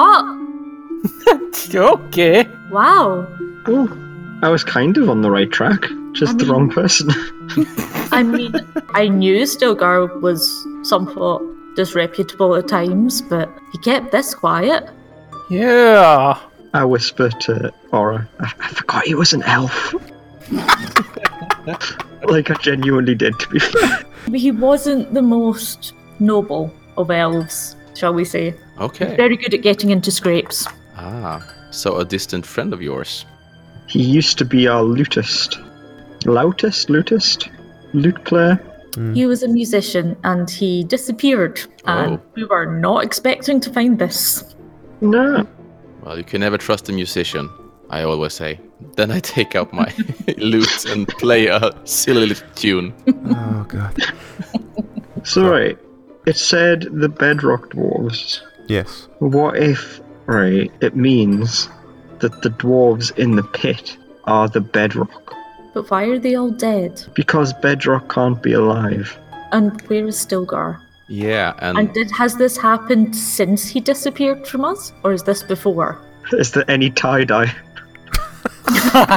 Speaker 7: fuck?
Speaker 5: Okay.
Speaker 7: Wow.
Speaker 4: Oh, I was kind of on the right track. Just the wrong person.
Speaker 7: I mean, I knew Stilgar was somewhat disreputable at times, but he kept this quiet.
Speaker 5: Yeah.
Speaker 4: I whisper to Aura, I forgot he was an elf. Like I genuinely did, to be fair.
Speaker 7: He wasn't the most noble of elves, shall we say.
Speaker 8: Okay.
Speaker 7: Very good at getting into scrapes.
Speaker 8: Ah, so a distant friend of yours.
Speaker 4: He used to be our lutist. Lute player.
Speaker 7: He was a musician and he disappeared. And we were not expecting to find this.
Speaker 4: No.
Speaker 8: Well, you can never trust a musician, I always say. Then I take out my lute and play a silly little tune.
Speaker 2: Oh, God.
Speaker 4: So, right, it said the Bedrock Dwarves.
Speaker 2: Yes.
Speaker 4: What if, it means that the dwarves in the pit are the bedrock?
Speaker 7: But why are they all dead?
Speaker 4: Because bedrock can't be alive.
Speaker 7: And where is Stilgar?
Speaker 8: Yeah,
Speaker 7: And has this happened since he disappeared from us? Or is this before?
Speaker 4: Is there any tie-dye?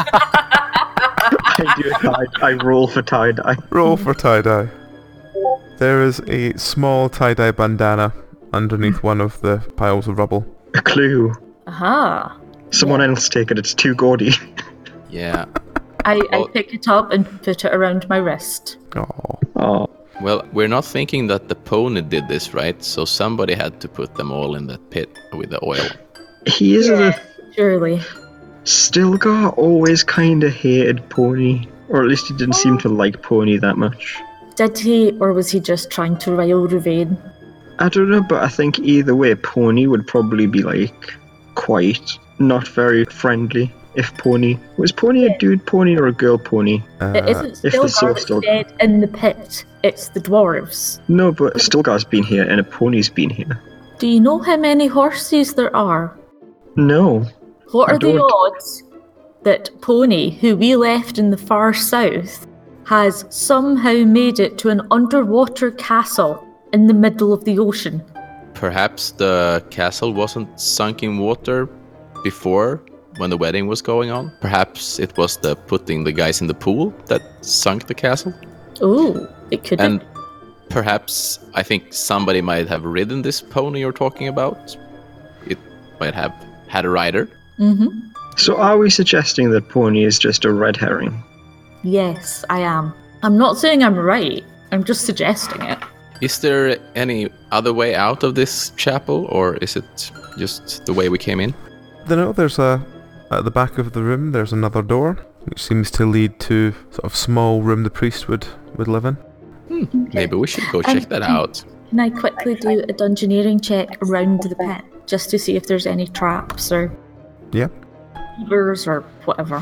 Speaker 4: I roll for tie-dye.
Speaker 2: Roll for tie-dye. There is a small tie-dye bandana underneath one of the piles of rubble.
Speaker 4: A clue.
Speaker 7: Aha.
Speaker 4: Someone else take it. It's too gaudy.
Speaker 8: Yeah.
Speaker 7: I
Speaker 8: Oh.
Speaker 7: pick it up and put it around my wrist.
Speaker 2: Oh.
Speaker 4: Oh,
Speaker 8: Well, we're not thinking that the pony did this, right? So somebody had to put them all in that pit with the oil.
Speaker 4: he is a
Speaker 7: Surely.
Speaker 4: Stilgar always kind of hated Pony, or at least he didn't seem to like Pony that much.
Speaker 7: Did he, or was he just trying to rile Ravine?
Speaker 4: I don't know, but I think either way, Pony would probably be like quite not very friendly. If Pony was Pony a dude pony or a girl pony?
Speaker 7: It isn't
Speaker 4: if the soul
Speaker 7: Stilgar
Speaker 4: still-
Speaker 7: dead in the pit. It's the dwarves.
Speaker 4: No, but Stilgar's been here and a Pony's been here.
Speaker 7: Do you know how many horses there are?
Speaker 4: No.
Speaker 7: What
Speaker 4: I
Speaker 7: are the
Speaker 4: don't.
Speaker 7: odds that Pony, who we left in the far south, has somehow made it to an underwater castle in the middle of the ocean?
Speaker 8: Perhaps the castle wasn't sunk in water before when the wedding was going on. Perhaps it was the putting the guys in the pool that sunk the castle.
Speaker 7: Oh, it could
Speaker 8: And
Speaker 7: have.
Speaker 8: perhaps I think somebody might have ridden this pony you're talking about. It might have had a rider.
Speaker 7: Mm-hmm.
Speaker 4: So are we suggesting that Pony is just a red herring?
Speaker 7: Yes, I am. I'm not saying I'm right. I'm just suggesting it.
Speaker 8: Is there any other way out of this chapel, or is it just the way we came in?
Speaker 2: No, there's at the back of the room, there's another door, which seems to lead to sort of small room the priest would live in.
Speaker 8: Maybe we should go check that out.
Speaker 7: Can I quickly do a dungeoneering check around the pit, just to see if there's any traps or
Speaker 2: Yeah,
Speaker 7: levers or whatever?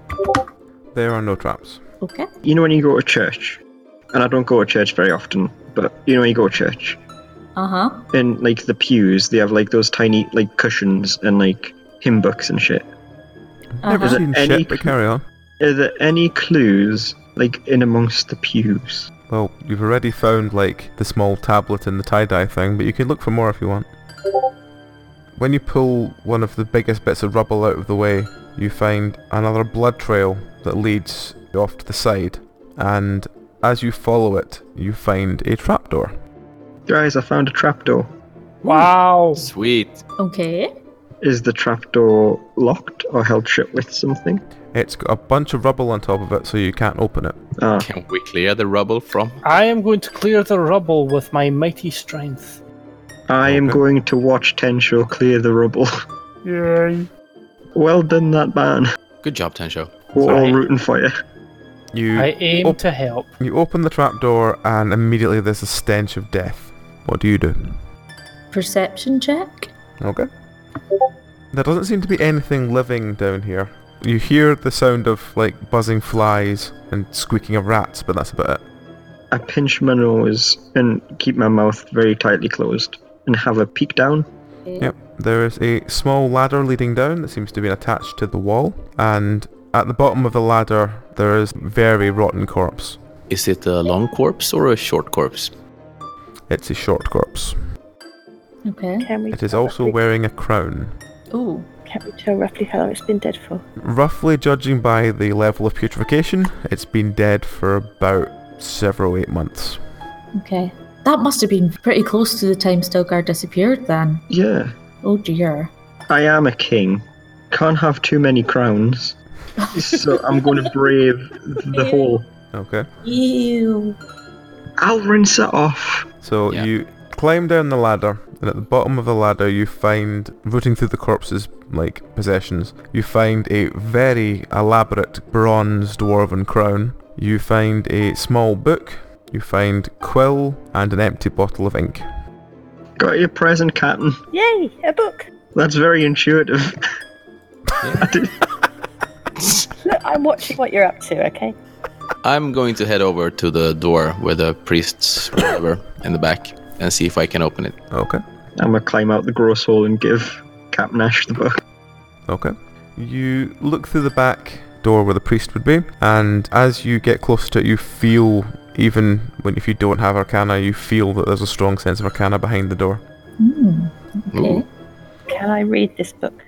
Speaker 2: there are no traps.
Speaker 7: Okay.
Speaker 4: You know when you go to church, and I don't go to church very often, but you know when you go to church,
Speaker 7: Uh-huh.
Speaker 4: in like the pews, they have like those tiny like cushions and like hymn books and shit.
Speaker 2: Never
Speaker 4: Is it
Speaker 2: seen
Speaker 4: any
Speaker 2: shit, but carry on.
Speaker 4: Are there any clues like in amongst the pews?
Speaker 2: Well, you've already found like the small tablet and the tie-dye thing, but you can look for more if you want. When you pull one of the biggest bits of rubble out of the way, you find another blood trail that leads off to the side, and as you follow it, you find a trapdoor.
Speaker 4: Guys, I found a trapdoor.
Speaker 5: Wow.
Speaker 8: Sweet.
Speaker 7: Okay.
Speaker 4: Is the trapdoor locked or held shut with something?
Speaker 2: It's got a bunch of rubble on top of it, so you can't open it.
Speaker 4: Ah,
Speaker 8: Can we clear the rubble from?
Speaker 5: I am going to clear the rubble with my mighty strength.
Speaker 4: I am
Speaker 2: Okay.
Speaker 4: going to watch Tensho clear the rubble.
Speaker 5: Yay.
Speaker 4: Well done, that man.
Speaker 8: Good job, Tensho.
Speaker 4: We're all
Speaker 5: Sorry.
Speaker 4: rooting for you.
Speaker 2: You
Speaker 5: I aim
Speaker 2: op-
Speaker 5: to help.
Speaker 2: you open the trapdoor, and immediately there's a stench of death. What do you do?
Speaker 7: Perception check.
Speaker 2: Okay. There doesn't seem to be anything living down here. You hear the sound of like buzzing flies and squeaking of rats, but that's about it.
Speaker 4: I pinch my nose and keep my mouth very tightly closed and have a peek down.
Speaker 2: Yep. There is a small ladder leading down that seems to be attached to the wall, and at the bottom of the ladder there is very rotten corpse.
Speaker 8: Is it a long corpse or a short corpse?
Speaker 2: It's a short corpse.
Speaker 7: Okay.
Speaker 6: Can we
Speaker 2: It is
Speaker 6: tell
Speaker 2: also
Speaker 6: roughly-
Speaker 2: wearing a crown.
Speaker 7: Ooh.
Speaker 6: Can we tell roughly how long it's been dead for?
Speaker 2: Roughly judging by the level of putrefaction, it's been dead for about 8 months.
Speaker 7: Okay. That must have been pretty close to the time Stilgar disappeared then.
Speaker 4: Yeah,
Speaker 7: Oh dear.
Speaker 4: I am a king. Can't have too many crowns. So I'm going to brave the hole.
Speaker 2: Okay.
Speaker 7: Ew.
Speaker 4: I'll rinse it off.
Speaker 2: So
Speaker 8: Yeah.
Speaker 2: you climb down the ladder, and at the bottom of the ladder you find, rooting through the corpse's like possessions, you find a very elaborate bronze dwarven crown. You find a small book. You find quill and an empty bottle of ink.
Speaker 4: Got your present, Captain.
Speaker 6: Yay, a book!
Speaker 4: That's very intuitive. I did-
Speaker 6: Look, I'm watching what you're up to, okay?
Speaker 8: I'm going to head over to the door where the priests were in the back and see if I can open it.
Speaker 2: Okay.
Speaker 4: I'm gonna climb out the gross hole and give Captain Ash the book.
Speaker 2: Okay. You look through the back door where the priest would be, and as you get close to it, you feel, even if you don't have Arcana, you feel that there's a strong sense of Arcana behind the door.
Speaker 7: Hmm. Okay.
Speaker 8: Ooh.
Speaker 6: Can I read this book?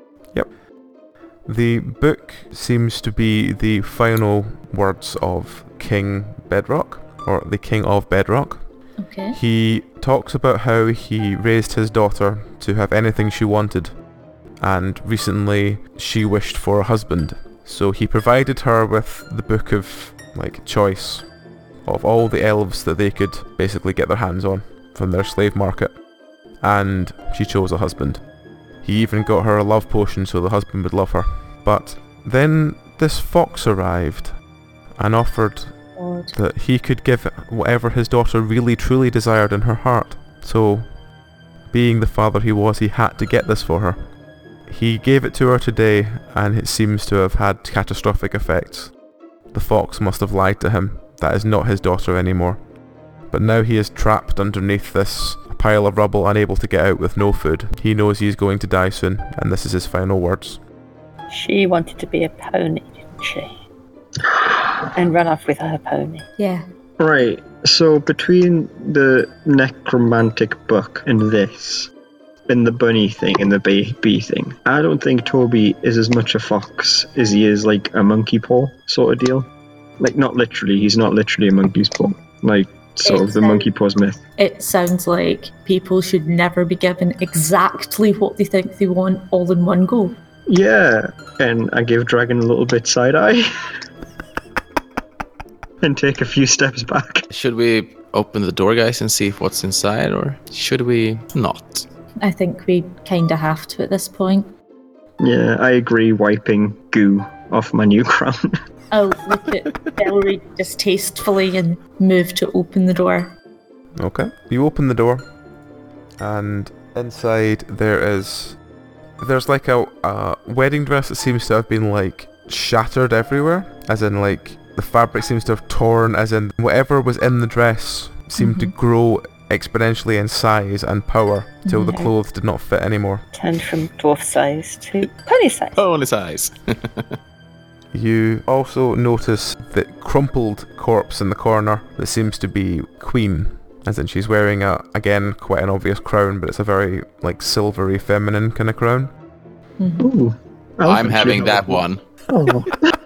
Speaker 2: The book seems to be the final words of King Bedrock, or the King of Bedrock.
Speaker 6: Okay.
Speaker 2: He talks about how he raised his daughter to have anything she wanted, and recently she wished for a husband. So he provided her with the book of choice of all the elves that they could basically get their hands on from their slave market, and she chose a husband. He even got her a love potion so the husband would love her. But then this fox arrived and offered that he could give whatever his daughter really truly desired in her heart. So, being the father he was, he had to get this for her. He gave it to her today, and it seems to have had catastrophic effects. The fox must have lied to him. That is not his daughter anymore. But now he is trapped underneath this pile of rubble, unable to get out with no food. He knows he is going to die soon, and this is his final words.
Speaker 6: She wanted to be a pony, didn't she? And run off with her pony.
Speaker 7: Yeah.
Speaker 4: Right, so between the necromantic book and this, and the bunny thing and the bee thing, I don't think Toby is as much a fox as he is like a monkey paw sort of deal. Like, not literally, he's not literally a monkey's paw. Like, sort of the monkey paws myth.
Speaker 7: It sounds like people should never be given exactly what they think they want all in one go.
Speaker 4: Yeah, and I give Dragon a little bit side-eye. And take a few steps back.
Speaker 8: Should we open the door, guys, and see what's inside, or should we not?
Speaker 7: I think we kind of have to at this point.
Speaker 4: Yeah, I agree, wiping goo off my new crown.
Speaker 7: I'll look at Ellery distastefully and move to open the door.
Speaker 2: Okay. You open the door, and inside there's like a wedding dress that seems to have been like shattered everywhere, as in like the fabric seems to have torn, as in whatever was in the dress seemed to grow exponentially in size and power till the clothes did not fit anymore.
Speaker 6: Turned from dwarf size to pony size.
Speaker 8: Pony size.
Speaker 2: You also notice the crumpled corpse in the corner that seems to be Queen, as in she's wearing again quite an obvious crown, but it's a very like silvery feminine kind of crown.
Speaker 4: Ooh,
Speaker 8: I'm having that one.
Speaker 4: Oh.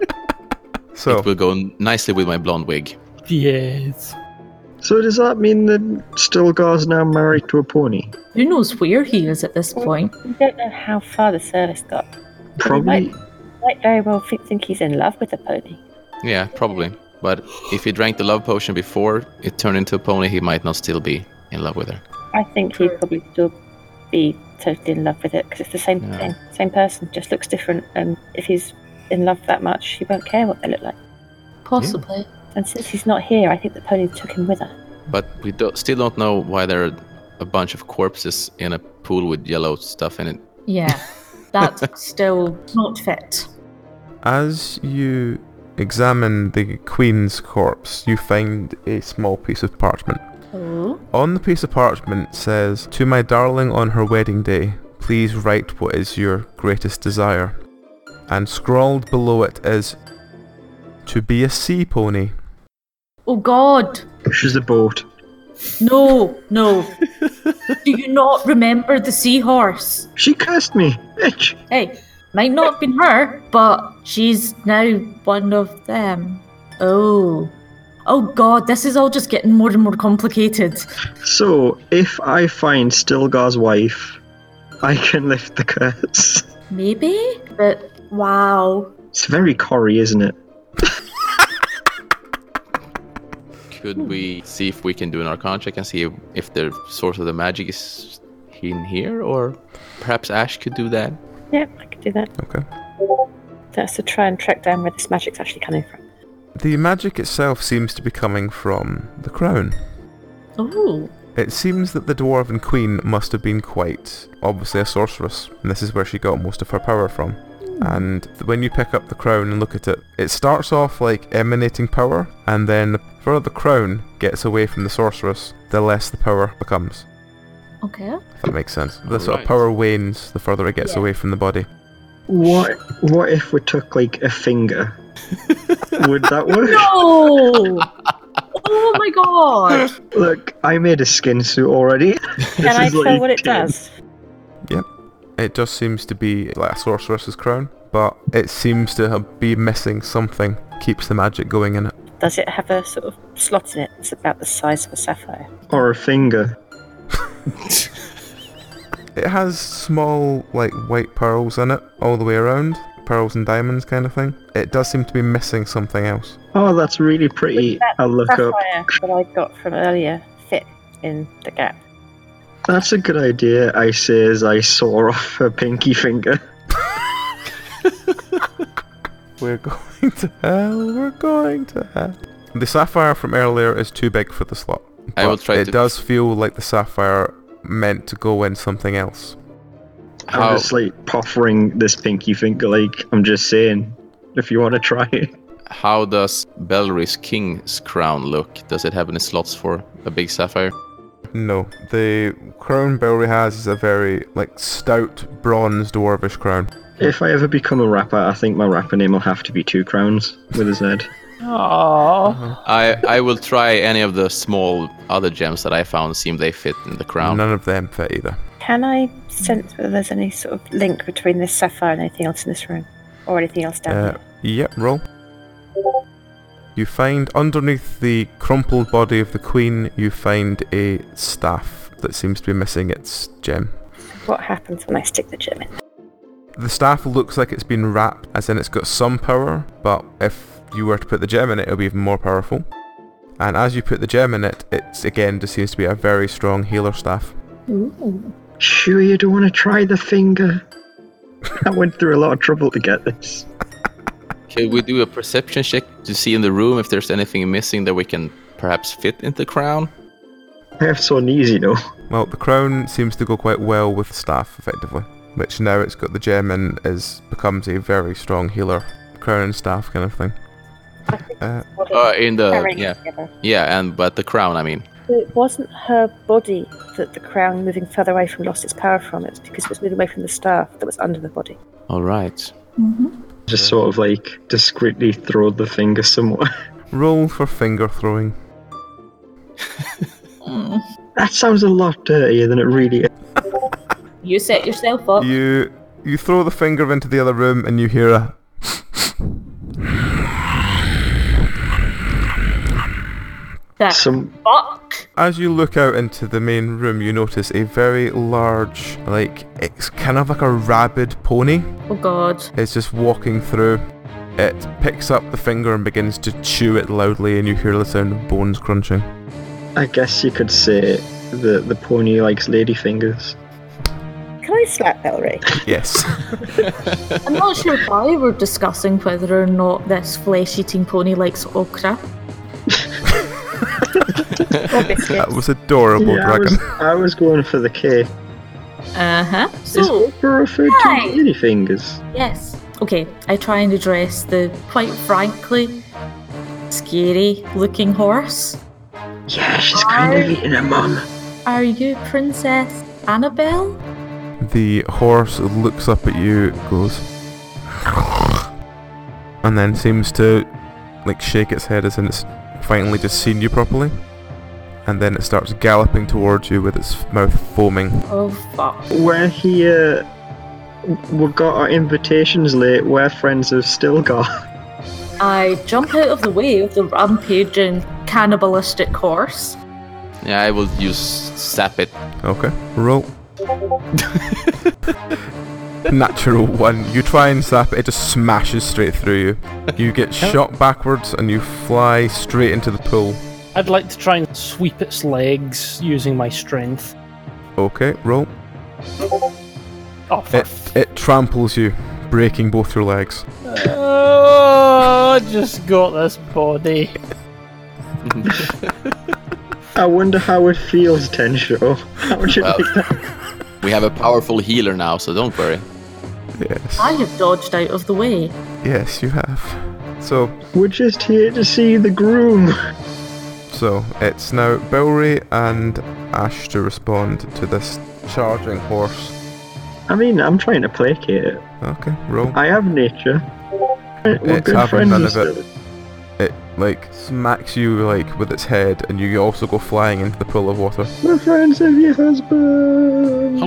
Speaker 2: So
Speaker 8: it will go nicely with my blonde wig.
Speaker 5: Yes.
Speaker 4: So does that mean that Stilgar's now married to a pony?
Speaker 7: Who knows where he is at this point?
Speaker 6: We don't know how far the service got.
Speaker 4: Probably.
Speaker 6: Might very well think he's in love with the pony.
Speaker 8: Yeah, probably. But if he drank the love potion before it turned into a pony, he might not still be in love with her.
Speaker 6: I think he'd probably still be totally in love with it, because it's the same thing. Same person, just looks different. And if he's in love that much, he won't care what they look like.
Speaker 7: Possibly.
Speaker 6: And since he's not here, I think the pony took him with her.
Speaker 8: But we still don't know why there are a bunch of corpses in a pool with yellow stuff in it.
Speaker 7: Yeah, that's still not fit.
Speaker 2: as you examine the Queen's corpse, you find a small piece of parchment.
Speaker 7: Oh.
Speaker 2: On the piece of parchment says, "To my darling on her wedding day, please write what is your greatest desire." And scrawled below it is, "To be a sea pony."
Speaker 7: Oh God.
Speaker 4: Pushes the boat.
Speaker 7: No, no. Do you not remember the seahorse?
Speaker 4: She cursed me, bitch.
Speaker 7: Hey, might not have been her, but she's now one of them. Oh. Oh God, this is all just getting more and more complicated.
Speaker 4: So, if I find Stilgar's wife, I can lift the curse.
Speaker 7: Maybe? But wow.
Speaker 4: It's very Corey, isn't it?
Speaker 8: Could we see if we can do an Arcana check and see if the source of the magic is in here? Or perhaps Ash could do that?
Speaker 6: Yeah, I could do that.
Speaker 2: Okay.
Speaker 6: That's to try and track down where this magic's actually coming from.
Speaker 2: The magic itself seems to be coming from the crown.
Speaker 7: Oh.
Speaker 2: It seems that the Dwarven Queen must have been quite obviously a sorceress, and this is where she got most of her power from. And when you pick up the crown and look at it, it starts off like emanating power, and then the further the crown gets away from the sorceress, the less the power becomes.
Speaker 7: Okay.
Speaker 2: If that makes sense. The sort of
Speaker 8: Right.
Speaker 2: power wanes the further it gets
Speaker 7: Yeah.
Speaker 2: away from the body.
Speaker 4: What if we took, like, a finger? Would that work?
Speaker 7: No! Oh my God!
Speaker 4: Look, I made a skin suit already.
Speaker 6: Can I
Speaker 4: is
Speaker 6: tell
Speaker 4: like
Speaker 6: what it
Speaker 4: 10.
Speaker 6: does?
Speaker 2: It just seems to be like a sorceress's crown, but it seems to be missing something, keeps the magic going in it.
Speaker 6: Does it have a sort of slot in it that's about the size of a sapphire?
Speaker 4: Or a finger.
Speaker 2: It has small, like, white pearls in it all the way around. Pearls and diamonds kind of thing. It does seem to be missing something else.
Speaker 4: Oh, that's really pretty.
Speaker 6: Does that
Speaker 4: I'll look up.
Speaker 6: sapphire that I got from earlier fit in the gap?
Speaker 4: That's a good idea, I say as I saw off her pinky finger.
Speaker 2: We're going to hell, we're going to hell. The sapphire from earlier is too big for the slot.
Speaker 8: I will try
Speaker 2: It
Speaker 8: to...
Speaker 2: does feel like the sapphire meant to go in something else.
Speaker 8: How-
Speaker 4: I'm just like proffering this pinky finger, like, I'm just saying, if you want to try it.
Speaker 8: How does Belry's king's crown look? Does it have any slots for a big sapphire?
Speaker 2: No, the crown Belry has is a very, like, stout, bronze dwarvish crown.
Speaker 4: If I ever become a rapper, I think my rapper name will have to be Two Crowns with a Z.
Speaker 5: Aww.
Speaker 8: I will try any of the small other gems that I found. Seem they fit in the crown.
Speaker 2: None of them fit either.
Speaker 6: Can I sense whether there's any sort of link between this sapphire and anything else in this room? Or anything else down here?
Speaker 2: Yep, roll. You find underneath the crumpled body of the queen, you find a staff that seems to be missing its gem.
Speaker 6: What happens when I stick the gem in?
Speaker 2: The staff looks like it's been wrapped, as in it's got some power, but if you were to put the gem in it, it'll be even more powerful. And as you put the gem in it, it again just seems to be a very strong healer staff.
Speaker 6: Ooh.
Speaker 4: Sure you don't want to try the finger? I went through a lot of trouble to get this.
Speaker 8: Can we do a perception check to see in the room if there's anything missing that we can perhaps fit into the crown?
Speaker 4: I have so easy, though.
Speaker 2: Well, the crown seems to go quite well with the staff, effectively. Which now it's got the gem and becomes a very strong healer. Crown and staff kind of thing.
Speaker 6: I think that's what it's
Speaker 8: In the
Speaker 6: carrying
Speaker 8: yeah,
Speaker 6: together.
Speaker 8: but the crown. I mean,
Speaker 6: It wasn't her body that the crown moving further away from lost its power from. It was because it was moving away from the staff that was under the body.
Speaker 8: all right.
Speaker 4: Just sort of like discreetly throw the finger somewhere.
Speaker 2: Roll for finger throwing.
Speaker 4: That sounds a lot dirtier than it really is.
Speaker 7: You set yourself up.
Speaker 2: You throw the finger into the other room and you hear a...
Speaker 7: That
Speaker 4: Some
Speaker 7: fuck.
Speaker 2: As you look out into the main room, you notice a very large, like, it's kind of like a rabid pony.
Speaker 7: Oh god.
Speaker 2: It's just walking through. It picks up the finger and begins to chew it loudly, and you hear the sound of bones crunching.
Speaker 4: I guess you could say the pony likes ladyfingers.
Speaker 6: Can I slap Belry?
Speaker 2: Yes.
Speaker 7: I'm not sure why we're discussing whether or not this flesh-eating pony likes okra.
Speaker 6: Or biscuits?
Speaker 2: That was adorable,
Speaker 4: Yeah,
Speaker 2: dragon.
Speaker 4: I was going for the K.
Speaker 7: Is
Speaker 4: So, Oprah referred
Speaker 7: Hi.
Speaker 4: to ladyfingers.
Speaker 7: yes. Okay, I try and address the, quite frankly, scary-looking horse.
Speaker 4: Yeah, she's kind of eating her mum.
Speaker 7: Are you Princess Annabelle?
Speaker 2: The horse looks up at you, goes... and then seems to, like, shake its head as in it's finally just seen you properly. And then it starts galloping towards you with its mouth foaming.
Speaker 7: Oh fuck.
Speaker 4: We're here. We got our invitations late. We're friends of Stilgar.
Speaker 7: I jump out of the way of the rampaging cannibalistic horse.
Speaker 8: Yeah, I will use sap it.
Speaker 2: Okay, roll. Natural one. You try and zap it, it just smashes straight through you. You get shot backwards and you fly straight into the pool.
Speaker 5: I'd like to try and sweep its legs using my strength.
Speaker 2: Okay, roll.
Speaker 5: Oh,
Speaker 2: It tramples you, breaking both your legs.
Speaker 5: Oh, I just got this body.
Speaker 4: I wonder how it feels, Tensho. How would you
Speaker 8: Well.
Speaker 4: like that?
Speaker 8: We have a powerful healer now, so don't worry.
Speaker 2: Yes.
Speaker 7: I have dodged out of the way.
Speaker 2: Yes, you have. So
Speaker 4: We're just here to see the groom.
Speaker 2: it's now Belry and Ash to respond to this charging horse.
Speaker 4: I mean, I'm trying to placate it.
Speaker 2: Okay, roll.
Speaker 4: I have nature. We're
Speaker 2: It's
Speaker 4: good
Speaker 2: having
Speaker 4: friends
Speaker 2: none
Speaker 4: of
Speaker 2: of it. It, like, smacks you, like, with its head, and you also go flying into the pool of water.
Speaker 4: We're friends of your husband.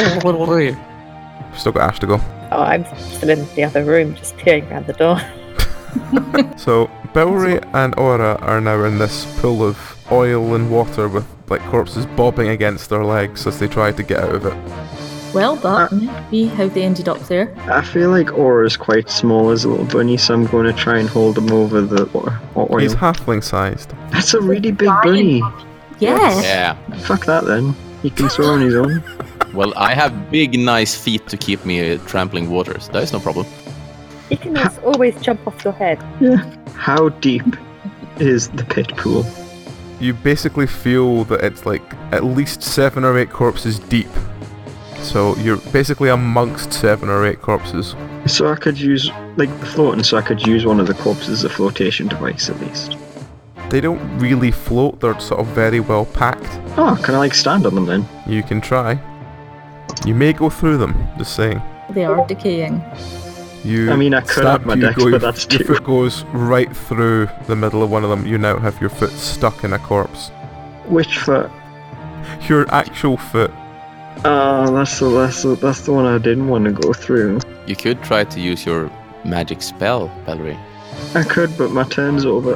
Speaker 2: Still got Ash to go.
Speaker 6: Oh, I'm still in the other room, just peering around the door.
Speaker 2: So, Belry and Aura are now in this pool of oil and water with like corpses bobbing against their legs as they try to get out of it.
Speaker 7: Well, that might be how they ended up there.
Speaker 4: I feel like Aura's quite small as a little bunny, so I'm going to try and hold him over the oil.
Speaker 2: He's halfling sized.
Speaker 4: That's a really big bunny.
Speaker 7: Yeah.
Speaker 8: Yeah.
Speaker 4: Fuck that then. He can swim on his own.
Speaker 8: Well, I have big, nice feet to keep me trampling waters. That is no problem.
Speaker 6: You can always jump off your head.
Speaker 4: Yeah. How deep is the pit pool?
Speaker 2: You basically feel that it's like at least 7 or 8 corpses deep. So you're basically amongst 7 or 8 corpses.
Speaker 4: So I could use, like, the floating, so I could use one of the corpses as a flotation device at least.
Speaker 2: They don't really float, they're sort of very well packed.
Speaker 4: Oh, can I, like, stand on them then?
Speaker 2: You can try. You may go through them, just saying.
Speaker 7: They are decaying.
Speaker 4: I mean, I could have my dex, but that's
Speaker 2: your
Speaker 4: too...
Speaker 2: foot goes right through the middle of one of them. You now have your foot stuck in a corpse.
Speaker 4: Which foot?
Speaker 2: Your actual foot.
Speaker 4: Oh, that's the one I didn't want to go through.
Speaker 8: You could try to use your magic spell, Belry.
Speaker 4: I could, but my turn's over.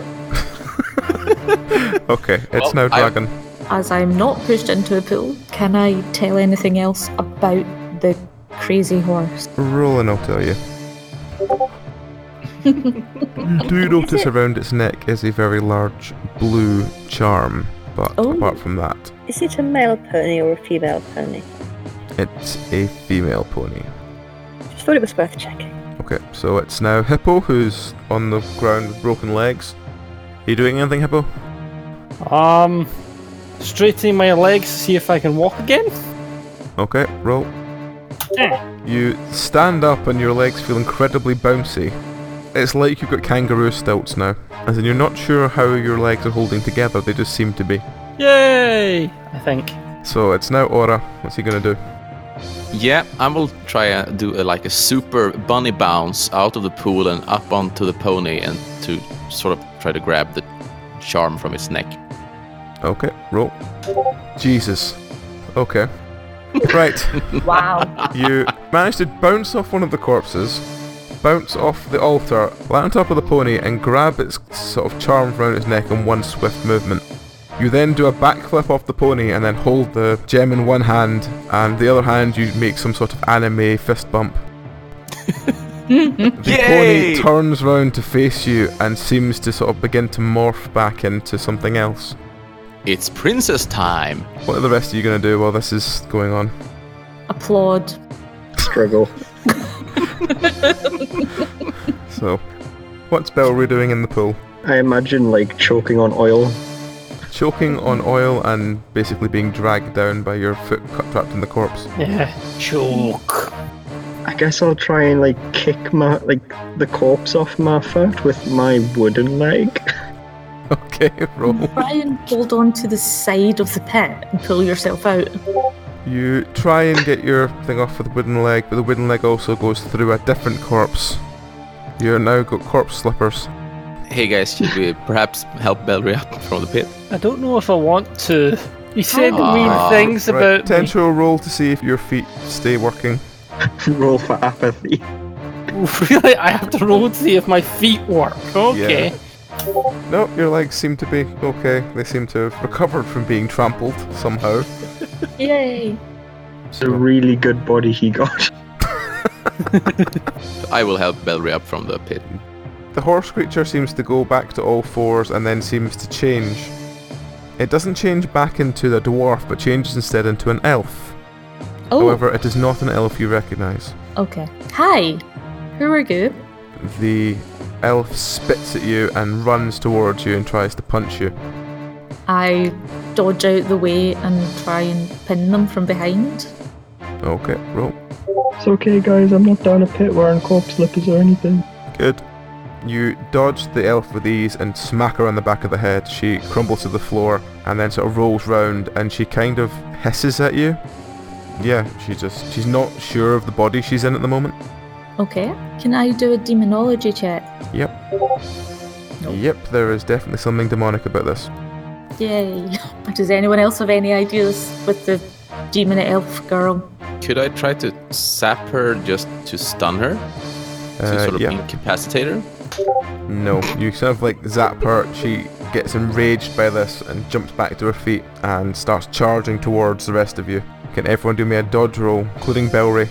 Speaker 2: Okay, it's now Dragon.
Speaker 7: As I'm not pushed into a pool, can I tell anything else about the crazy horse?
Speaker 2: Roll and I'll tell you. You do notice around its neck is a very large blue charm, but apart from that...
Speaker 6: Is it a male pony or a female pony?
Speaker 2: It's a female pony.
Speaker 6: Just thought it was worth checking.
Speaker 2: Okay, so it's now Hippo, who's on the ground with broken legs. Are you doing anything, Hippo?
Speaker 5: Straightening my legs to see if I can walk again.
Speaker 2: Okay, roll. You stand up and your legs feel incredibly bouncy. It's like you've got kangaroo stilts now. As in, you're not sure how your legs are holding together, they just seem to be.
Speaker 5: Yay! I think.
Speaker 2: So it's now Aura. What's he gonna do?
Speaker 8: Yeah, I will try and do a super bunny bounce out of the pool and up onto the pony and to sort of try to grab the charm from its neck.
Speaker 2: Okay, roll. Jesus. Okay. Right.
Speaker 7: Wow.
Speaker 2: You managed to bounce off one of the corpses, bounce off the altar, land on top of the pony, and grab its sort of charm around its neck in one swift movement. You then do a backflip off the pony and then hold the gem in one hand, and the other hand you make some sort of anime fist bump. The pony turns round to face you and seems to sort of begin to morph back into something else.
Speaker 8: It's princess time!
Speaker 2: What are the rest of you going to do while this is going on?
Speaker 7: Applaud.
Speaker 4: Struggle.
Speaker 2: So, what's Belry doing in the pool?
Speaker 4: I imagine, like, choking on oil.
Speaker 2: Choking on oil and basically being dragged down by your foot trapped in the corpse.
Speaker 5: Yeah, choke.
Speaker 4: I guess I'll try and, like, kick the corpse off my foot with my wooden leg.
Speaker 2: Okay, roll.
Speaker 7: Try and hold on to the side of the pit and pull yourself out.
Speaker 2: You try and get your thing off with the wooden leg, but the wooden leg also goes through a different corpse. You're now got corpse slippers.
Speaker 8: Hey guys, should we perhaps help Belry up from the pit?
Speaker 5: I don't know if I want to. You said mean things
Speaker 2: Right,
Speaker 5: about me.
Speaker 2: potential roll to see if your feet stay working.
Speaker 4: Roll for apathy.
Speaker 5: Really? I have to roll to see if my feet work. Okay.
Speaker 2: Yeah. No, your legs seem to be okay. They seem to have recovered from being trampled somehow.
Speaker 7: Yay!
Speaker 4: It's a really good body he got.
Speaker 8: I will help Belry up from the pit.
Speaker 2: The horse creature seems to go back to all fours and then seems to change. It doesn't change back into the dwarf, but changes instead into an elf.
Speaker 7: Oh,
Speaker 2: However, it is not an elf you recognise.
Speaker 7: okay. Hi! Who are you?
Speaker 2: The elf spits at you and runs towards you and tries to punch you.
Speaker 7: I dodge out the way and try and pin them from behind.
Speaker 2: Okay, roll.
Speaker 4: It's okay, guys, I'm not down a pit wearing corpse slippers or anything.
Speaker 2: Good. You dodge the elf with ease and smack her on the back of the head. She crumbles to the floor and then sort of rolls round and she kind of hisses at you. Yeah, she's not sure of the body she's in at the moment.
Speaker 7: Okay. Can I do a demonology check?
Speaker 2: Yep. Yep, there is definitely something demonic about this.
Speaker 7: Yay. Does anyone else have any ideas with the demon elf girl?
Speaker 8: Could I try to sap her just to stun her? To sort of
Speaker 2: Yeah.
Speaker 8: incapacitate her?
Speaker 2: No. You sort of like zap her. She gets enraged by this and jumps back to her feet and starts charging towards the rest of you. Can everyone do me a dodge roll, including Belry?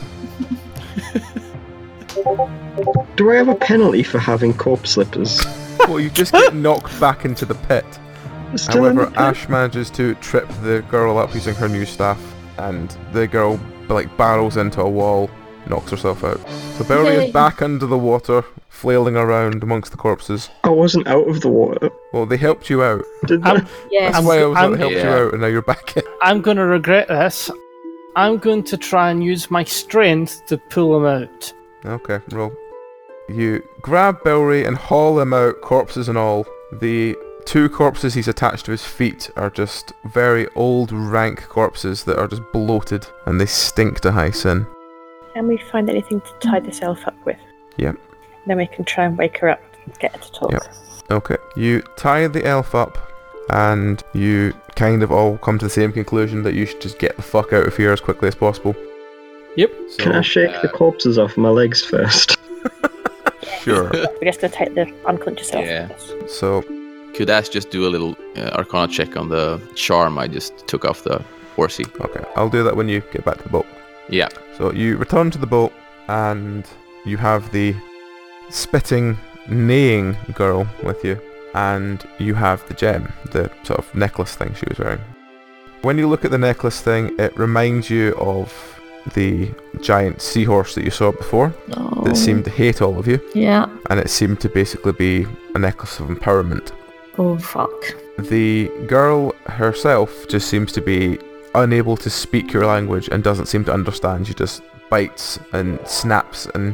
Speaker 4: Do I have a penalty for having corpse slippers?
Speaker 2: Well, you just get knocked back into the pit.
Speaker 4: Still in
Speaker 2: However,
Speaker 4: the pit?
Speaker 2: Ash manages to trip the girl up using her new staff, and the girl barrels into a wall, knocks herself out. So Belry
Speaker 7: Yay.
Speaker 2: is back under the water, flailing around amongst the corpses.
Speaker 4: I wasn't out of the water.
Speaker 2: Well, they helped you out.
Speaker 4: Did they?
Speaker 7: Yes.
Speaker 2: That's why I was
Speaker 5: I'm-
Speaker 2: helped you
Speaker 8: Yeah.
Speaker 2: out, and now you're back in.
Speaker 5: I'm going to regret this. I'm going to try and use my strength to pull him out.
Speaker 2: Okay, roll. You grab Belry and haul him out, corpses and all. The 2 corpses he's attached to his feet are just very old, rank corpses that are just bloated, and they stink to high sin.
Speaker 6: Can we find anything to tie this elf up with?
Speaker 2: Yep.
Speaker 6: Then we can try and wake her up and get her to talk.
Speaker 2: Yep. Okay, you tie the elf up, and you kind of all come to the same conclusion that you should just get the fuck out of here as quickly as possible.
Speaker 5: Yep.
Speaker 2: So,
Speaker 4: Can I shake the corpses off my legs first?
Speaker 2: Sure.
Speaker 6: We're just going to take the unconscious elf
Speaker 8: Yeah.
Speaker 6: with us.
Speaker 2: So,
Speaker 8: Could Ash just do a little Arcana check on the charm I just took off the horsey?
Speaker 2: okay, I'll do that when you get back to the boat.
Speaker 8: Yeah.
Speaker 2: So you return to the boat, and you have the spitting, neighing girl with you, and you have the gem, the sort of necklace thing she was wearing. When you look at the necklace thing, it reminds you of the giant seahorse that you saw before,
Speaker 7: Oh.
Speaker 2: that seemed to hate all of you,
Speaker 7: Yeah.
Speaker 2: and it seemed to basically be a necklace of empowerment.
Speaker 7: Oh, fuck.
Speaker 2: The girl herself just seems to be unable to speak your language and doesn't seem to understand. She just bites and snaps and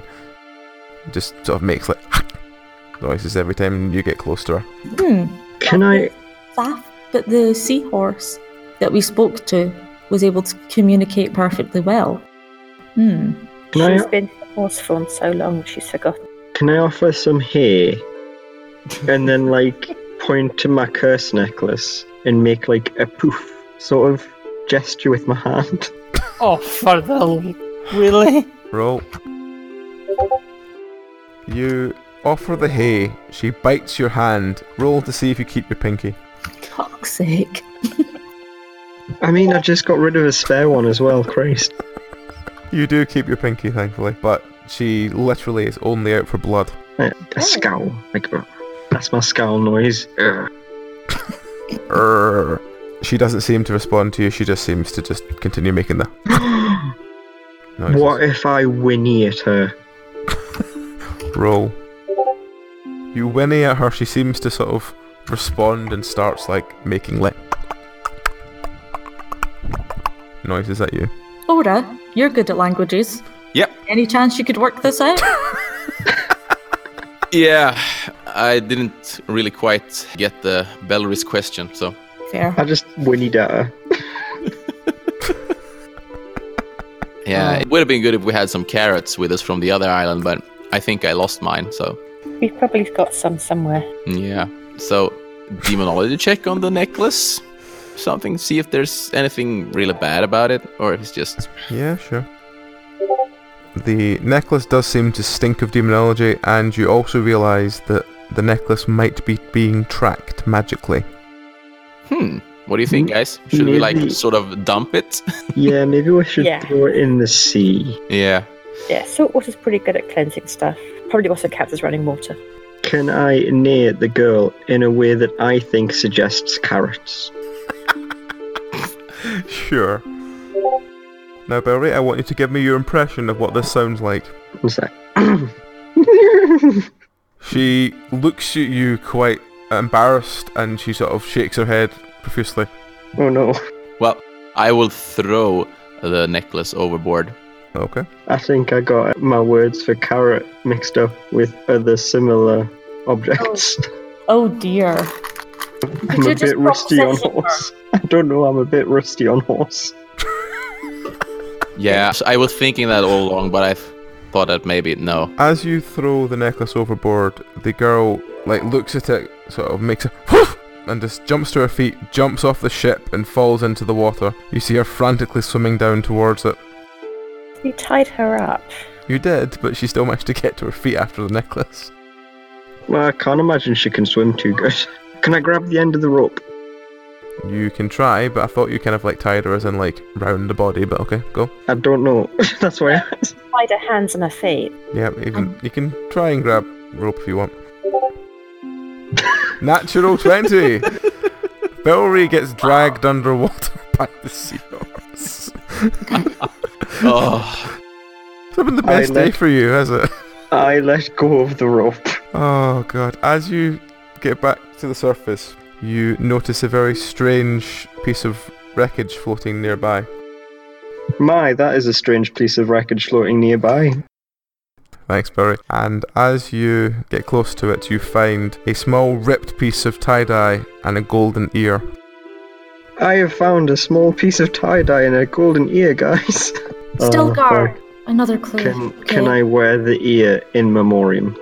Speaker 2: just sort of makes noises every time you get close to her.
Speaker 4: Can I...
Speaker 7: Staff, but the seahorse that we spoke to was able to communicate perfectly well.
Speaker 4: Can I,
Speaker 6: She's been forceful and so long she's forgotten.
Speaker 4: can I offer some hay? And then, point to my curse necklace and make, a poof sort of gesture with my hand?
Speaker 5: Oh, for the... Really?
Speaker 2: Roll. You offer the hay. She bites your hand. Roll to see if you keep your pinky.
Speaker 7: Fuck's sake.
Speaker 4: I mean, I just got rid of a spare one as well, Christ.
Speaker 2: You do keep your pinky, thankfully, but she literally is only out for blood.
Speaker 4: A scowl. That's my scowl noise.
Speaker 2: Urgh. She doesn't seem to respond to you. She just seems to just continue making the noises.
Speaker 4: What if I whinny at her?
Speaker 2: Roll. You whinny at her. She seems to sort of respond and starts making noises at you.
Speaker 7: Ora, you're good at languages.
Speaker 8: Yep.
Speaker 7: Any chance you could work this out?
Speaker 8: Yeah, I didn't really quite get the Belry's question, so...
Speaker 7: Fair.
Speaker 4: I just whinnied at her.
Speaker 8: Yeah, it would have been good if we had some carrots with us from the other island, but I think I lost mine, so...
Speaker 6: We've probably got some somewhere.
Speaker 8: Yeah. So, demonology check on the necklace? Something, see if there's anything really bad about it, or if it's just...
Speaker 2: Yeah, sure. The necklace does seem to stink of demonology, and you also realise that the necklace might be being tracked magically.
Speaker 8: What do you think, guys? Should we,
Speaker 4: Maybe-
Speaker 8: sort of dump it?
Speaker 4: Yeah, maybe we should
Speaker 6: Yeah.
Speaker 4: throw it in the sea.
Speaker 8: Yeah.
Speaker 6: Yeah, saltwater's pretty good at cleansing stuff. Probably also counts as running water.
Speaker 4: Can I near the girl in a way that I think suggests carrots?
Speaker 2: Sure. Now, Belry, I want you to give me your impression of what this sounds like.
Speaker 4: What's that?
Speaker 2: She looks at you quite embarrassed, and she sort of shakes her head profusely.
Speaker 4: Oh no.
Speaker 8: Well, I will throw the necklace overboard.
Speaker 2: Okay.
Speaker 4: I think I got my words for carrot mixed up with other similar objects.
Speaker 7: Oh dear.
Speaker 4: I'm
Speaker 7: you
Speaker 4: a
Speaker 7: just
Speaker 4: bit rusty on
Speaker 7: process it,
Speaker 4: horse. I don't know, I'm a bit rusty on horse.
Speaker 8: Yeah, so I was thinking that all along, but I thought that maybe no.
Speaker 2: As you throw the necklace overboard, the girl looks at it, sort of makes a whoosh, and just jumps to her feet, jumps off the ship, and falls into the water. You see her frantically swimming down towards it.
Speaker 6: You tied her up.
Speaker 2: You did, but she still managed to get to her feet after the necklace.
Speaker 4: Well, I can't imagine she can swim too good. Can I grab the end of the rope?
Speaker 2: You can try, but I thought you kind of like tied her as in like round the body, but okay, go.
Speaker 4: I don't know. That's why I asked.
Speaker 6: Tied her hands and her feet.
Speaker 2: Yeah, you can try and grab rope if you want. Natural 20! Belry gets dragged underwater by the seahorse.
Speaker 8: Oh,
Speaker 2: It's not been the best day for you, has it?
Speaker 4: I let go of the rope.
Speaker 2: Oh god. As you get back to the surface, you notice a very strange piece of wreckage floating nearby.
Speaker 4: My, that is a strange piece of wreckage floating nearby.
Speaker 2: Thanks, Barry. And as you get close to it, you find a small ripped piece of tie-dye and a golden ear.
Speaker 4: I have found a small piece of tie-dye and a golden ear, guys.
Speaker 7: Stilgar, another clue.
Speaker 4: Can I wear the ear in memoriam?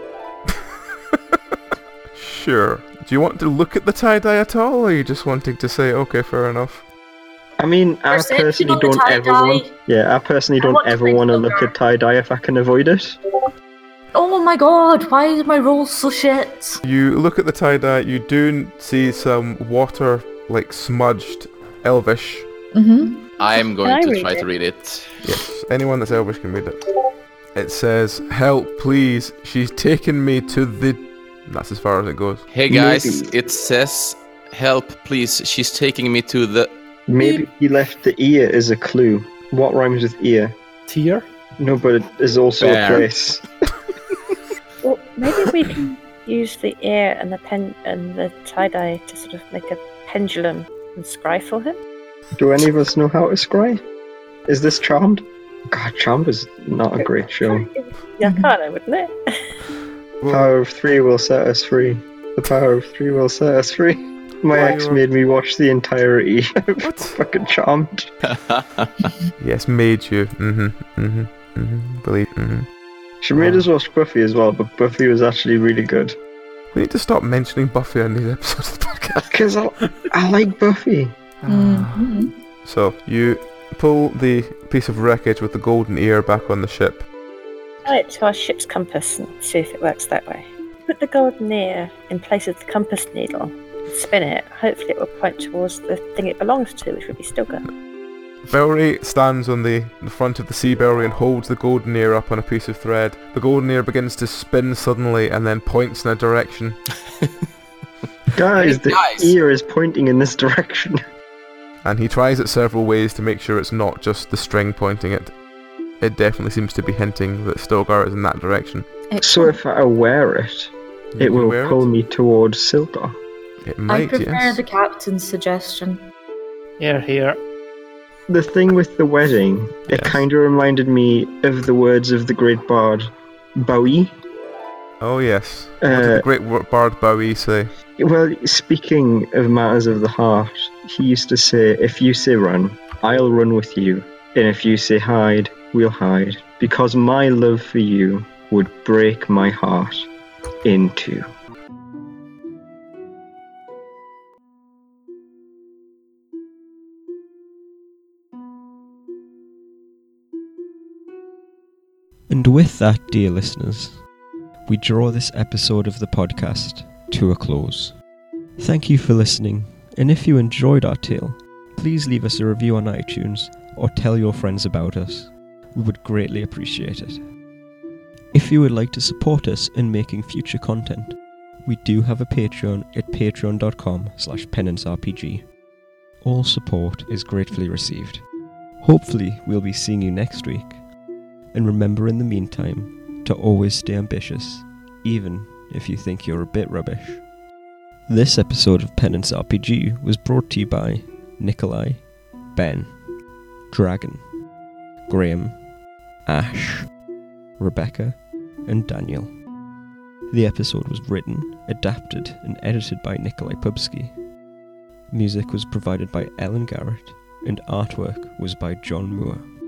Speaker 2: Sure. Do you want to look at the tie-dye at all, or are you just wanting to say, okay, fair enough?
Speaker 4: I mean, I
Speaker 7: Perception
Speaker 4: personally
Speaker 7: on the
Speaker 4: don't ever
Speaker 7: tie-dye.
Speaker 4: want... Yeah, I personally don't
Speaker 7: want to
Speaker 4: ever
Speaker 7: make
Speaker 4: want to
Speaker 7: Stilgar.
Speaker 4: look at tie-dye if I can avoid it.
Speaker 7: Oh my god, why is my roll so shit?
Speaker 2: You look at the tie-dye, you do see some water, like smudged Elvish.
Speaker 7: Mm-hmm.
Speaker 8: I'm going
Speaker 6: I
Speaker 8: to
Speaker 6: read
Speaker 8: try to
Speaker 6: it?
Speaker 8: read it.
Speaker 2: Yes, anyone that's Elvish can read it. It says, help, please, she's taken me to the... That's as far as it goes.
Speaker 8: Hey guys,
Speaker 4: Maybe.
Speaker 8: it says, help, please, she's taking me to the...
Speaker 4: Maybe he left the ear as a clue. What rhymes with ear?
Speaker 5: Tier?
Speaker 4: No, but it is also
Speaker 8: Bear.
Speaker 4: a place.
Speaker 6: Well, maybe we can use the ear and the pen and the tie-dye to sort of make a pendulum and scry for him.
Speaker 4: Do any of us know how to scry? Is this Charmed? God, Charmed is not a great show.
Speaker 6: Yeah, kind of, wouldn't it?
Speaker 4: Power of 3 will set us free. The power of 3 will set us free. My
Speaker 2: Why
Speaker 4: ex
Speaker 2: you're-
Speaker 4: made me watch the entirety of fucking Charmed.
Speaker 2: Yes, made you. Believe.
Speaker 4: She made us watch Buffy as well, but Buffy was actually really good.
Speaker 2: We need to stop mentioning Buffy on these episodes of the podcast.
Speaker 4: Because I like Buffy.
Speaker 7: Mm-hmm.
Speaker 2: So, you pull the piece of wreckage with the golden ear back on the ship.
Speaker 6: Tie it to our ship's compass and see if it works that way. Put the golden ear in place of the compass needle and spin it. Hopefully it will point towards the thing it belongs to, which would be Stilgar.
Speaker 2: Belry stands on the front of the sea belry and holds the golden ear up on a piece of thread. The golden ear begins to spin suddenly and then points in a direction.
Speaker 4: Guys,
Speaker 8: Hey,
Speaker 4: the
Speaker 8: guys.
Speaker 4: ear is pointing in this direction.
Speaker 2: And he tries it several ways to make sure it's not just the string pointing it. It definitely seems to be hinting that Stilgar is in that direction.
Speaker 4: So if I wear it,
Speaker 2: You
Speaker 4: it
Speaker 2: can
Speaker 4: will
Speaker 2: wear
Speaker 4: pull me towards Sildar.
Speaker 2: It
Speaker 7: I
Speaker 2: might,
Speaker 7: prefer
Speaker 2: yes.
Speaker 7: the captain's suggestion.
Speaker 5: Here.
Speaker 4: The thing with the wedding, it
Speaker 2: Yes.
Speaker 4: kind of reminded me of the words of the great bard, Bowie.
Speaker 2: Oh yes. What did the great bard Bowie say?
Speaker 4: Well, speaking of matters of the heart, he used to say, if you say run, I'll run with you. And if you say hide, we'll hide. Because my love for you would break my heart in two.
Speaker 1: And with that, dear listeners, we draw this episode of the podcast to a close. Thank you for listening, and if you enjoyed our tale, please leave us a review on iTunes or tell your friends about us. We would greatly appreciate it. If you would like to support us in making future content, we do have a Patreon at patreon.com/penancerpg. All support is gratefully received. Hopefully we'll be seeing you next week. And remember in the meantime to always stay ambitious, even if you think you're a bit rubbish. This episode of Penance RPG was brought to you by Nikolai, Ben, Dragon, Graham, Ash, Rebecca, and Daniel. The episode was written, adapted, and edited by Nikolai Pubsky. Music was provided by Ellen Garrett, and artwork was by John Moore.